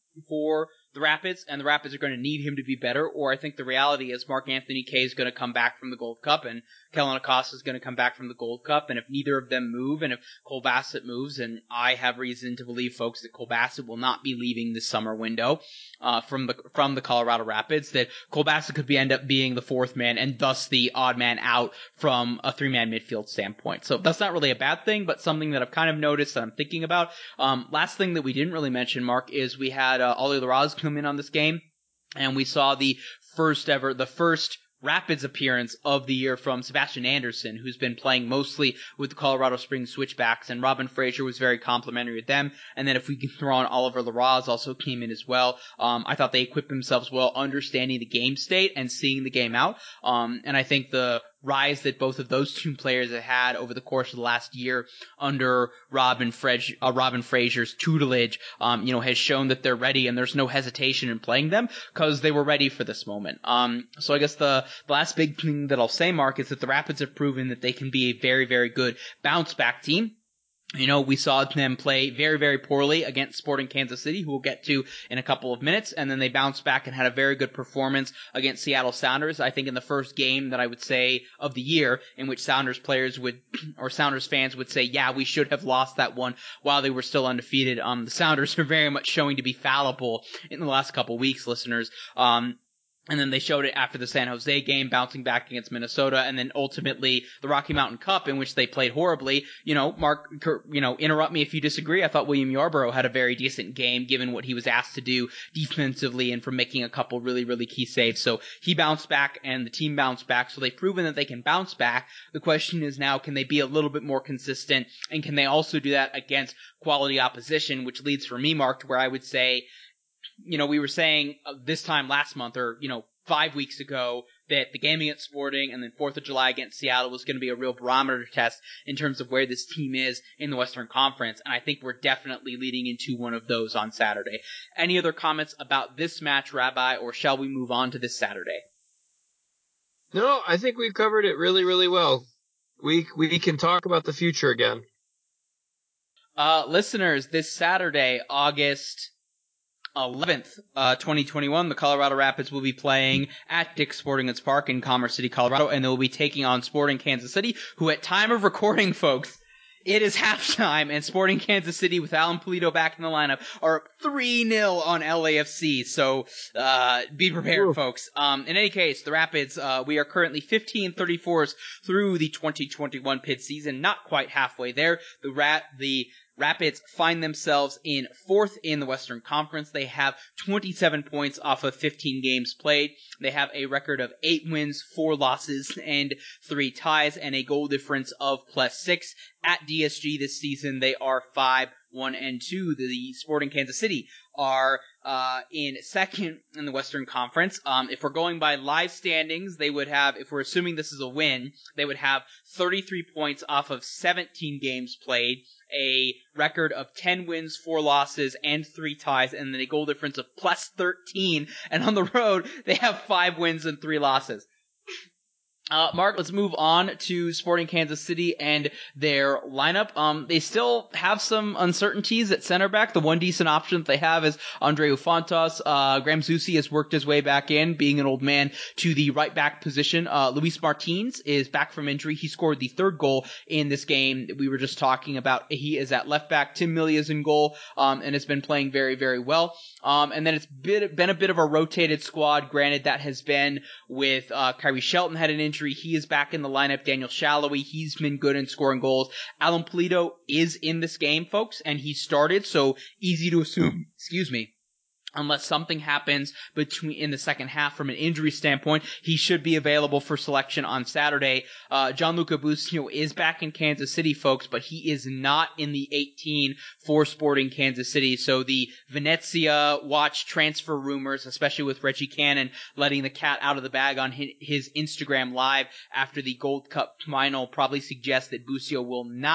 for the Rapids, and the Rapids are going to need him to be better, or I think the reality is Mark Anthony Kaye is going to come back from the Gold Cup, and Kellen Acosta is going to come back from the Gold Cup, and if neither of them move, and if Cole Bassett moves, and I have reason to believe, folks, that Cole Bassett will not be leaving this summer window uh, from the from the Colorado Rapids, that Cole Bassett could be end up being the fourth man, and thus the odd man out from a three-man midfield standpoint. So that's not really a bad thing, but something that I've kind of noticed that I'm thinking about. Um, last thing that we didn't really mention, Mark, is we had uh, Ollie Larraz come in on this game, and we saw the first ever, the first Rapids appearance of the year from Sebastian Anderson, who's been playing mostly with the Colorado Springs Switchbacks, and Robin Fraser was very complimentary with them. And then if we can throw on Oliver Larraz, also came in as well. Um, I thought they equipped themselves well, understanding the game state and seeing the game out. Um, and I think the rise that both of those two players have had over the course of the last year under Robin, Frej- uh, Robin Fraser's tutelage, um, you know, has shown that they're ready, and there's no hesitation in playing them because they were ready for this moment. Um, so I guess the, the last big thing that I'll say, Mark, is that the Rapids have proven that they can be a very, very good bounce back team. You know, we saw them play very, very poorly against Sporting Kansas City, who we'll get to in a couple of minutes, and then they bounced back and had a very good performance against Seattle Sounders. I think in the first game that I would say of the year, in which Sounders players would, or Sounders fans would say, yeah, we should have lost that one while they were still undefeated. Um, the Sounders are very much showing to be fallible in the last couple of weeks, listeners. Um, And then they showed it after the San Jose game, bouncing back against Minnesota, and then ultimately the Rocky Mountain Cup, in which they played horribly. You know, Mark, you know, interrupt me if you disagree. I thought William Yarborough had a very decent game, given what he was asked to do defensively and for making a couple really, really key saves. So he bounced back, and the team bounced back. So they've proven that they can bounce back. The question is now, can they be a little bit more consistent, and can they also do that against quality opposition, which leads for me, Mark, to where I would say, you know, we were saying uh, this time last month, or, you know, five weeks ago, that the game against Sporting and then fourth of July against Seattle was going to be a real barometer test in terms of where this team is in the Western Conference. And I think we're definitely leading into one of those on Saturday. Any other comments about this match, Rabbi, or shall we move on to this Saturday? No, I think we've covered it really, really well. We, we can talk about the future again. Uh, listeners, this Saturday, August eleventh, uh, twenty twenty-one, the Colorado Rapids will be playing at Dick's Sporting Goods Park in Commerce City, Colorado, and they'll be taking on Sporting Kansas City, who at time of recording, folks, it is halftime, and Sporting Kansas City, with Alan Pulido back in the lineup, are up three nil on L A F C, so uh, be prepared, Ooh. folks. Um, in any case, the Rapids, uh, we are currently fifteen thirty-fours through the twenty twenty-one Pitt season, not quite halfway there. The Rat, the Rapids find themselves in fourth in the Western Conference. They have twenty-seven points off of fifteen games played. They have a record of eight wins, four losses, and three ties, and a goal difference of plus six. At D S G this season, they are five, one, and two. The Sporting Kansas City are uh, in second in the Western Conference. Um, if we're going by live standings, they would have, if we're assuming this is a win, they would have thirty-three points off of seventeen games played, a record of ten wins, four losses, and three ties, and then a goal difference of plus thirteen. And on the road, they have five wins and three losses. Uh, Mark, let's move on to Sporting Kansas City and their lineup. Um, they still have some uncertainties at center back. The one decent option that they have is Andre Ufantos. Uh, Graham Zusi has worked his way back in, being an old man, to the right back position. Uh, Luis Martins is back from injury. He scored the third goal in this game that we were just talking about. He is at left back. Tim Milley is in goal, um, and has been playing very, very well. Um, and then it's been, been a bit of a rotated squad. Granted, that has been with, uh, Kyrie Shelton had an injury. He is back in the lineup. Daniel Shallowy, he's been good in scoring goals. Alan Pulido is in this game, folks, and he started, so easy to assume, excuse me, unless something happens between in the second half from an injury standpoint, he should be available for selection on Saturday. Uh, Gianluca Busio is back in Kansas City, folks, but he is not in the eighteen for Sporting Kansas City. So the Venezia watch transfer rumors, especially with Reggie Cannon letting the cat out of the bag on his Instagram live after the Gold Cup final, probably suggest that Busio will not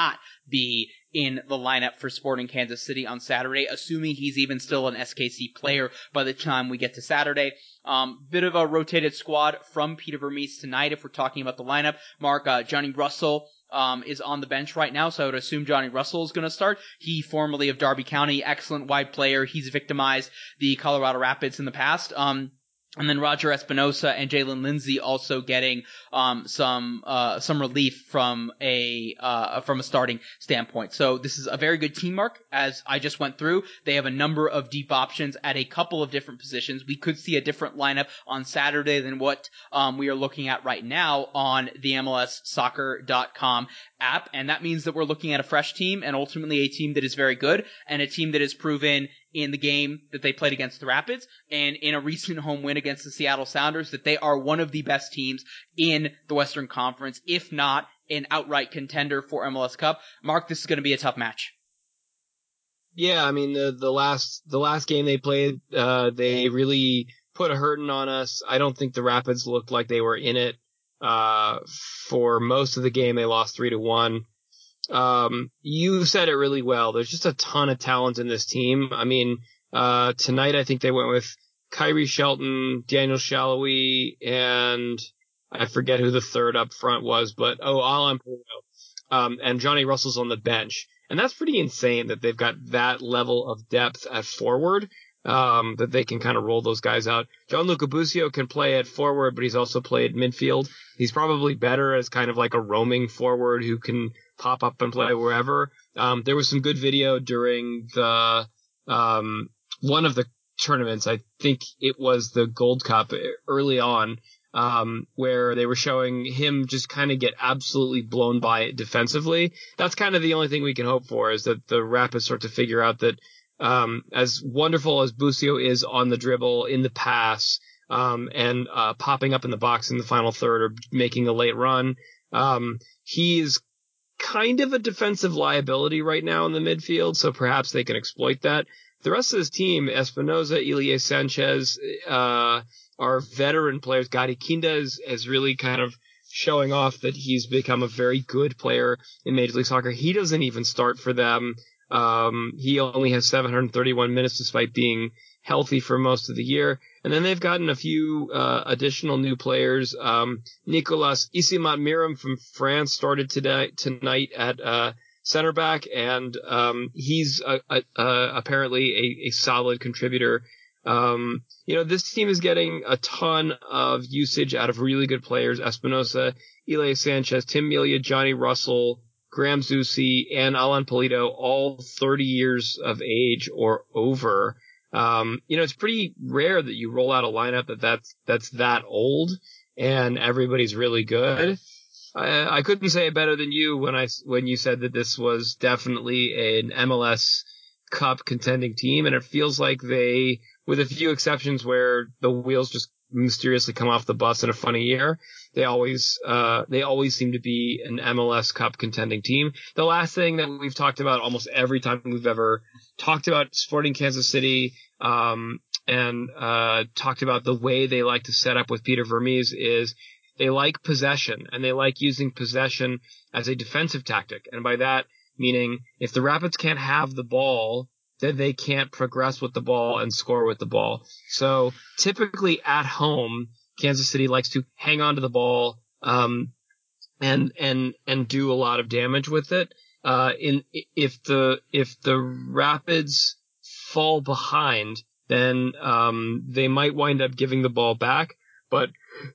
be in the lineup for Sporting Kansas City on Saturday, assuming he's even still an S K C player by the time we get to Saturday. Um, bit of a rotated squad from Peter Vermes tonight if we're talking about the lineup. Mark, uh, Johnny Russell um, is on the bench right now, so I would assume Johnny Russell is going to start. He, formerly of Derby County, excellent wide player. He's victimized the Colorado Rapids in the past. Um, And then Roger Espinosa and Jalen Lindsay also getting um, some uh, some relief from a uh, from a starting standpoint. So this is a very good team, Mark. As I just went through, they have a number of deep options at a couple of different positions. We could see a different lineup on Saturday than what um, we are looking at right now on the M L S soccer dot com app, and that means that we're looking at a fresh team and ultimately a team that is very good and a team that has proven in the game that they played against the Rapids and in a recent home win against the Seattle Sounders that they are one of the best teams in the Western Conference, if not an outright contender for M L S Cup. Mark, this is going to be a tough match. Yeah, I mean, the, the last, the last game they played, uh, they really put a hurting on us. I don't think the Rapids looked like they were in it. Uh, for most of the game, they lost three to one. Um, you said it really well. There's just a ton of talent in this team. I mean, uh, tonight I think they went with Kyrie Shelton, Daniel Shallowy, and I forget who the third up front was, but, oh, Alan Polito. Um, and Johnny Russell's on the bench. And that's pretty insane that they've got that level of depth at forward, um, that they can kind of roll those guys out. Gianluca Busio can play at forward, but he's also played midfield. He's probably better as kind of like a roaming forward who can pop up and play wherever. Um, there was some good video during the, um, one of the tournaments. I think it was the Gold Cup early on, um, where they were showing him just kind of get absolutely blown by defensively. That's kind of the only thing we can hope for, is that the Rapids start to figure out that, um, as wonderful as Busio is on the dribble, in the pass, um, and, uh, popping up in the box in the final third or making a late run, um, he's kind of a defensive liability right now in the midfield, so perhaps they can exploit that. The rest of his team, Espinoza, Ilie Sanchez, uh, are veteran players. Gadi Kinda is, is really kind of showing off that he's become a very good player in Major League Soccer. He doesn't even start for them. Um, he only has seven hundred thirty-one minutes despite being healthy for most of the year. And then they've gotten a few uh, additional new players. Um, Nicolas Isimat Miram from France started today tonight at uh, center back, and um, he's a, a, a, apparently a, a solid contributor. Um, you know, this team is getting a ton of usage out of really good players: Espinosa, Ilie Sanchez, Tim Melia, Johnny Russell, Graham Zusi, and Alan Polito, all thirty years of age or over. Um, you know, it's pretty rare that you roll out a lineup that that's, that's that old and everybody's really good. I, I couldn't say it better than you when I, when you said that this was definitely an M L S Cup contending team. And it feels like they, with a few exceptions where the wheels just mysteriously come off the bus in a funny year, they always, uh, they always seem to be an M L S Cup contending team. The last thing that we've talked about almost every time we've ever talked about Sporting Kansas City, um, and, uh, talked about the way they like to set up with Peter Vermes is they like possession, and they like using possession as a defensive tactic. And by that, meaning if the Rapids can't have the ball, then they can't progress with the ball and score with the ball. So typically at home, Kansas City likes to hang on to the ball, um, and, and, and do a lot of damage with it. Uh, in, if the, if the Rapids fall behind, then, um, they might wind up giving the ball back. But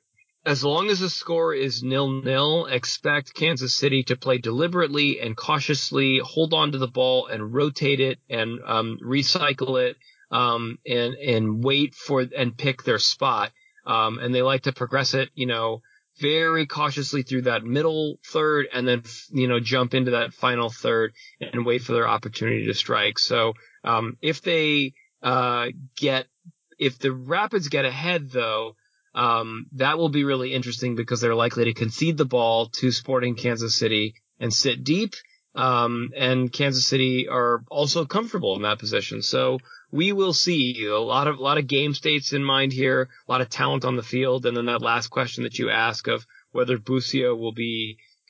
as long as the score is nil-nil, expect Kansas City to play deliberately and cautiously, hold on to the ball and rotate it and um, recycle it, um, and and wait for and pick their spot. Um, and they like to progress it, you know, very cautiously through that middle third, and then you know jump into that final third and wait for their opportunity to strike. So um, if they uh, get if the Rapids get ahead, though. Um, that will be really interesting because they're likely to concede the ball to Sporting Kansas City and sit deep. Um, and Kansas City are also comfortable in that position. So we will see a lot of, a lot of game states in mind here, a lot of talent on the field. And then that last question that you ask of whether Busio will be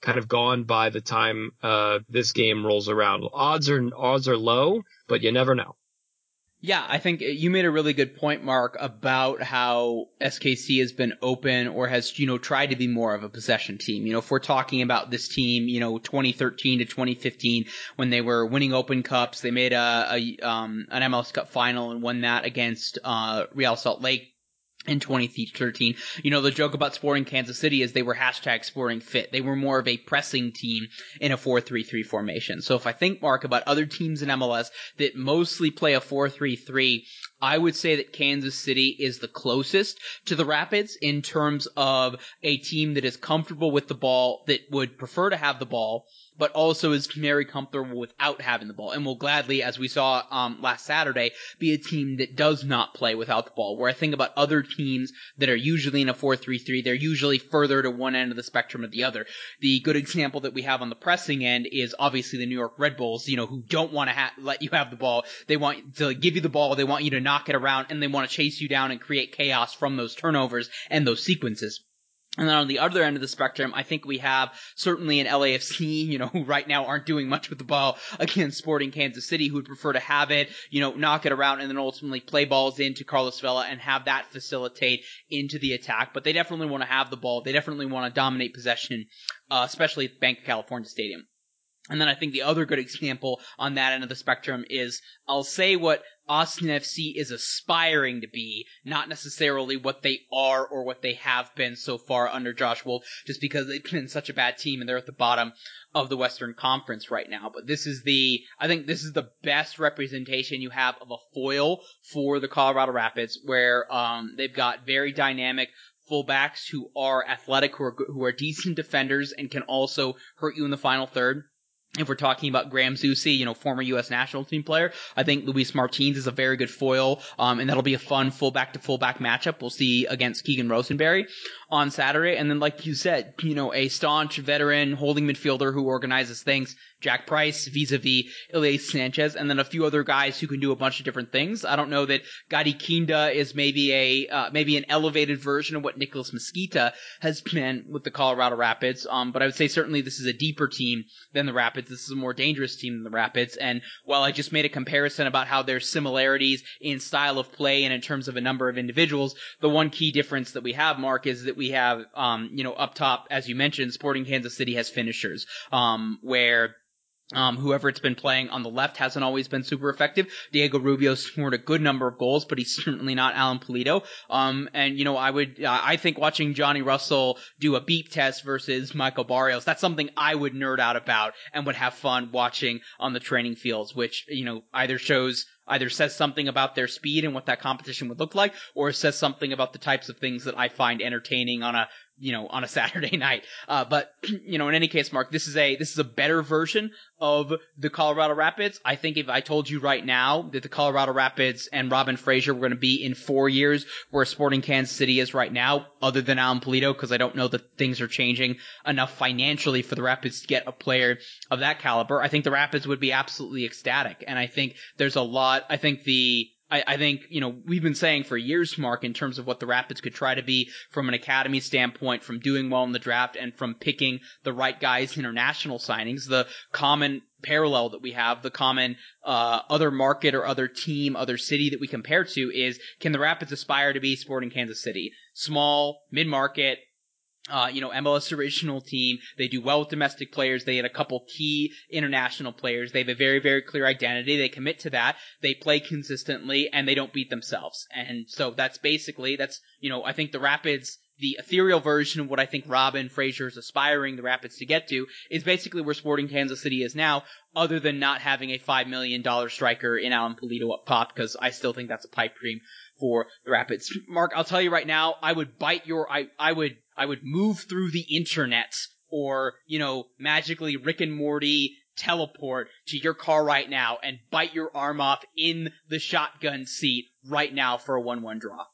kind of gone by the time uh, this game rolls around. Odds are odds are low, but you never know. Yeah, I think you made a really good point, Mark, about how S K C has been open or has, you know, tried to be more of a possession team. You know, if we're talking about this team, you know, twenty thirteen to twenty fifteen, when they were winning Open Cups, they made a, a um, an M L S Cup final and won that against uh, Real Salt Lake. In twenty thirteen, you know, the joke about Sporting Kansas City is they were hashtag Sporting Fit. They were more of a pressing team in a four three three formation. So if I think, Mark, about other teams in M L S that mostly play a four three three, I would say that Kansas City is the closest to the Rapids in terms of a team that is comfortable with the ball, that would prefer to have the ball, but also is very comfortable without having the ball, and will gladly, as we saw um, last Saturday, be a team that does not play without the ball. Where I think about other teams that are usually in a four three three, they're usually further to one end of the spectrum or the other. The good example that we have on the pressing end is obviously the New York Red Bulls, you know, who don't want to ha- let you have the ball. They want to give you the ball, they want you to knock it around, and they want to chase you down and create chaos from those turnovers and those sequences. And then on the other end of the spectrum, I think we have certainly an L A F C, you know, who right now aren't doing much with the ball against Sporting Kansas City, who would prefer to have it, you know, knock it around and then ultimately play balls into Carlos Vela and have that facilitate into the attack. But they definitely want to have the ball. They definitely want to dominate possession, uh, especially at Bank of California Stadium. And then I think the other good example on that end of the spectrum is, I'll say what Austin F C is aspiring to be, not necessarily what they are or what they have been so far under Josh Wolf, just because they've been such a bad team and they're at the bottom of the Western Conference right now. But this is the, I think this is the best representation you have of a foil for the Colorado Rapids, where um, they've got very dynamic fullbacks who are athletic, who are, who are decent defenders and can also hurt you in the final third. If we're talking about Graham Zusi, you know, former U S national team player, I think Luis Martins is a very good foil, um, and that'll be a fun fullback to fullback matchup we'll see against Keegan Rosenberry on Saturday. And then, like you said, you know, a staunch veteran holding midfielder who organizes things, Jack Price vis-a-vis Elias Sanchez, and then a few other guys who can do a bunch of different things. I don't know that Gadi Kinda is maybe a uh, maybe an elevated version of what Nicholas Mosquita has been with the Colorado Rapids, um, but I would say certainly this is a deeper team than the Rapids. This is a more dangerous team than the Rapids, and while I just made a comparison about how there's similarities in style of play and in terms of a number of individuals, the one key difference that we have, Mark, is that we have, um, you know, up top, as you mentioned, Sporting Kansas City has finishers, um, where Um, whoever it's been playing on the left hasn't always been super effective. Diego Rubio scored a good number of goals, but he's certainly not Alan Pulido. Um, and, you know, I would, uh, I think watching Johnny Russell do a beep test versus Michael Barrios, that's something I would nerd out about and would have fun watching on the training fields, which, you know, either shows, either says something about their speed and what that competition would look like, or says something about the types of things that I find entertaining on a, you know, on a Saturday night. Uh, but, you know, in any case, Mark, this is a, this is a better version of the Colorado Rapids. I think if I told you right now that the Colorado Rapids and Robin Fraser were going to be in four years where Sporting Kansas City is right now, other than Alan Pulido, because I don't know that things are changing enough financially for the Rapids to get a player of that caliber, I think the Rapids would be absolutely ecstatic. And I think there's a lot, I think the, I, I think, you know, we've been saying for years, Mark, in terms of what the Rapids could try to be from an academy standpoint, from doing well in the draft, and from picking the right guys, international signings. The common parallel that we have, the common uh, other market or other team, other city that we compare to is, can the Rapids aspire to be Sporting Kansas City? Small, mid-market, Uh, you know, M L S original team. They do well with domestic players. They had a couple key international players. They have a very, very clear identity. They commit to that. They play consistently, and they don't beat themselves. And so that's basically, that's, you know, I think the Rapids, the ethereal version of what I think Robin Fraser is aspiring the Rapids to get to, is basically where Sporting Kansas City is now, other than not having a five million dollars striker in Alan Pulido up top, because I still think that's a pipe dream for the Rapids. Mark, I'll tell you right now, I would bite your, I, I would, I would move through the internet, or, you know, magically Rick and Morty teleport to your car right now and bite your arm off in the shotgun seat right now for a one one draw.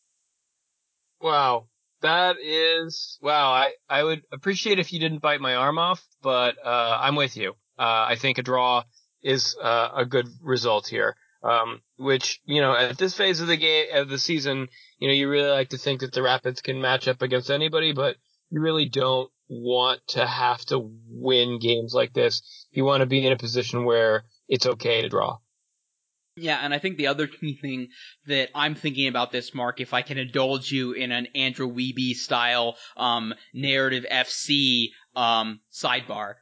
Wow. That is, wow, I, I would appreciate if you didn't bite my arm off, but uh, I'm with you. Uh, I think a draw is uh, a good result here. Um, which, you know, at this phase of the game, of the season, you know, you really like to think that the Rapids can match up against anybody, but you really don't want to have to win games like this. You want to be in a position where it's okay to draw. Yeah, and I think the other key thing that I'm thinking about this, Mark, if I can indulge you in an Andrew Wiebe style um, narrative F C um, sidebar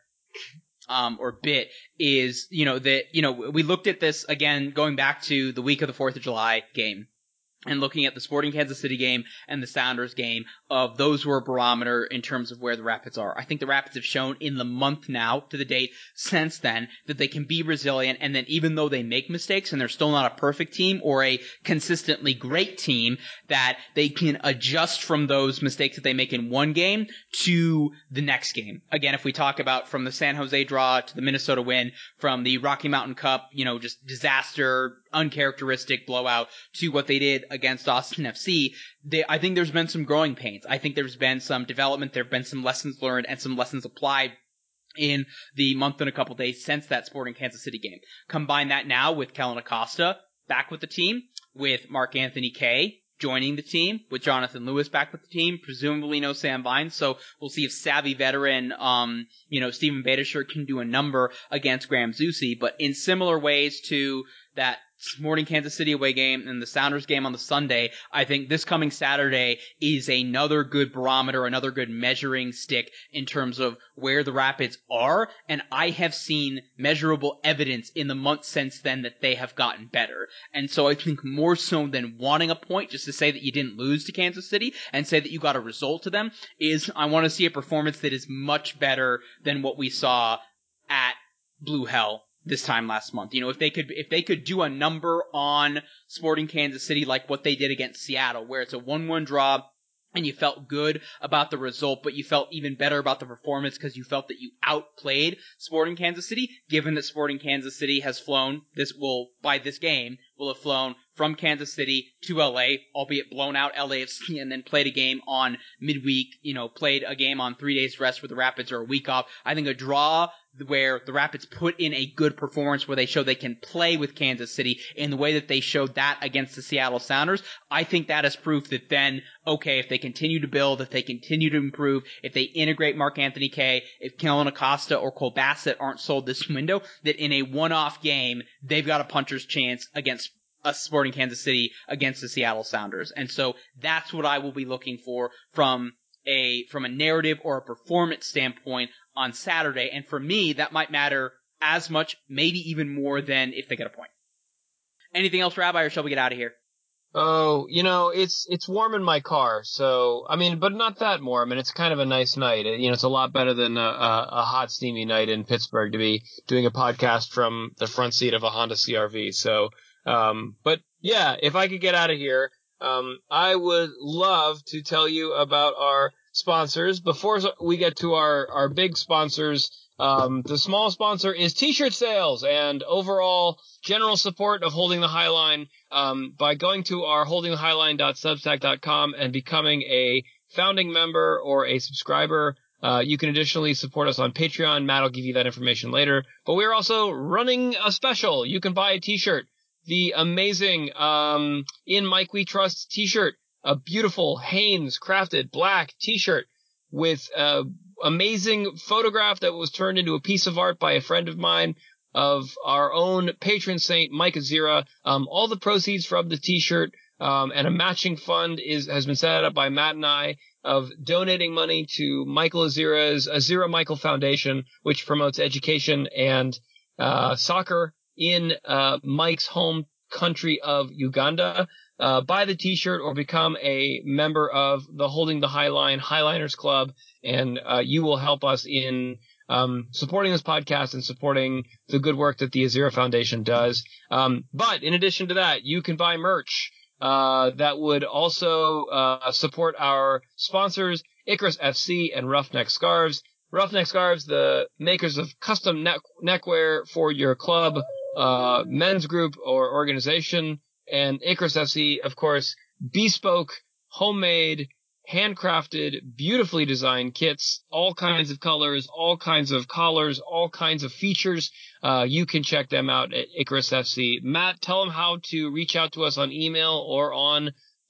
um, or bit, is, you know, that, you know, we looked at this again going back to the week of the fourth of July game. And looking at the Sporting Kansas City game and the Sounders game, of those were a barometer in terms of where the Rapids are. I think the Rapids have shown in the month now, to the date since then, that they can be resilient, and then even though they make mistakes and they're still not a perfect team or a consistently great team, that they can adjust from those mistakes that they make in one game to the next game. Again, if we talk about from the San Jose draw to the Minnesota win, from the Rocky Mountain Cup, you know, just disaster, uncharacteristic blowout, to what they did against Austin F C, they, I think there's been some growing pains. I think there's been some development. There have been some lessons learned and some lessons applied in the month and a couple days since that Sporting Kansas City game. Combine that now with Kellen Acosta back with the team, with Mark Anthony Kaye joining the team, with Jonathan Lewis back with the team, presumably no Sam Vines, so we'll see if savvy veteran, um, you know, Steven Beitashour can do a number against Graham Zusi, but in similar ways to that Sporting Kansas City away game and the Sounders game on the Sunday, I think this coming Saturday is another good barometer, another good measuring stick in terms of where the Rapids are, and I have seen measurable evidence in the months since then that they have gotten better. And so I think more so than wanting a point, just to say that you didn't lose to Kansas City and say that you got a result to them, is I want to see a performance that is much better than what we saw at Blue Hell this time last month. You know, if they could, if they could do a number on Sporting Kansas City like what they did against Seattle, where it's a one one draw and you felt good about the result, but you felt even better about the performance because you felt that you outplayed Sporting Kansas City, given that Sporting Kansas City has flown, this will, by this game, will have flown from Kansas City to L A, albeit blown out L A F C, and then played a game on midweek, you know, played a game on three days rest where the Rapids are a week off. I think a draw where the Rapids put in a good performance, where they show they can play with Kansas City in the way that they showed that against the Seattle Sounders, I think that is proof that then, okay, if they continue to build, if they continue to improve, if they integrate Mark Anthony Kaye, if Kellen Acosta or Cole Bassett aren't sold this window, that in a one-off game, they've got a puncher's chance against a Sporting Kansas City against the Seattle Sounders. And so that's what I will be looking for from a from a narrative or a performance standpoint on Saturday. And for me, that might matter as much, maybe even more than if they get a point. Anything else, Rabbi, or shall we get out of here? Oh, you know, it's it's warm in my car, so, I mean, but not that warm, and it's kind of a nice night. You know, it's a lot better than a, a, a hot, steamy night in Pittsburgh to be doing a podcast from the front seat of a Honda C R V. So, um, but yeah, if I could get out of here, um, I would love to tell you about our sponsors. Before we get to our, our big sponsors, um, the small sponsor is T-shirt sales and overall general support of Holding the Highline, um, by going to our holding the highline dot substack dot com and becoming a founding member or a subscriber. Uh, you can additionally support us on Patreon. Matt will give you that information later. But we're also running a special. You can buy a T-shirt. The amazing, um, In Mike We Trust T-shirt. A beautiful Hanes crafted black T-shirt with a amazing photograph that was turned into a piece of art by a friend of mine of our own patron saint, Mike Azira. Um, all the proceeds from the T-shirt, um, and a matching fund is, has been set up by Matt and I of donating money to Michael Azira's Azira Michael Foundation, which promotes education and, uh, soccer in, uh, Mike's home country of Uganda. Uh, buy the T-shirt or become a member of the Holding the Highline Highliners Club, and uh, you will help us in um, supporting this podcast and supporting the good work that the Azira Foundation does. Um, but in addition to that, you can buy merch uh, that would also uh, support our sponsors, Icarus F C and Roughneck Scarves. Roughneck Scarves, the makers of custom neck neckwear for your club, uh, men's group, or organization. And Icarus F C, of course, bespoke, homemade, handcrafted, beautifully designed kits, all kinds of colors, all kinds of collars, all kinds of features. Uh, you can check them out at Icarus F C. Matt, tell them how to reach out to us on email or on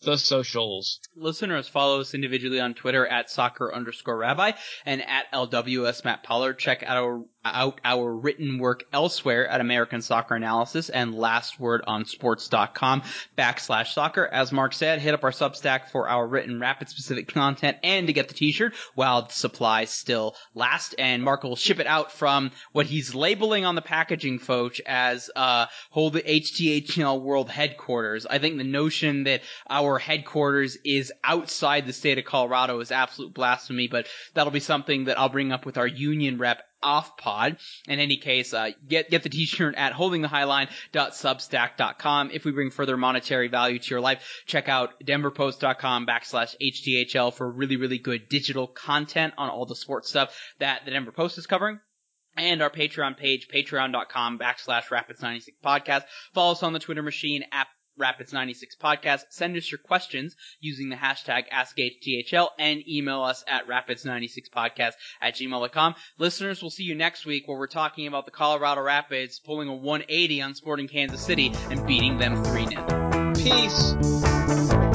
the socials. Listeners, follow us individually on Twitter at soccer underscore rabbi and at L W S Matt Pollard. Check out our, out our written work elsewhere at American Soccer Analysis and Last Word on Sports.com backslash soccer. As Mark said, hit up our Substack for our written Rapid specific content and to get the t-shirt while the supplies still last. And Mark will ship it out from what he's labeling on the packaging, folks, as uh hold the H T H L World Headquarters. I think the notion that our headquarters is outside the state of Colorado is absolute blasphemy, but that'll be something that I'll bring up with our union rep off pod. In any case, uh, get get the t-shirt at holding the highline dot substack dot com. If we bring further monetary value to your life, check out denverpost.com backslash HTHL for really, really good digital content on all the sports stuff that the Denver Post is covering. And our Patreon page, patreon.com backslash Rapids96 podcast. Follow us on the Twitter machine at Rapids ninety-six podcast. Send us your questions using the hashtag Ask H T H L and email us at Rapids ninety-six podcast at gmail dot com. Listeners, we'll see you next week where we're talking about the Colorado Rapids pulling a one eighty on Sporting Kansas City and beating them three nil. Peace.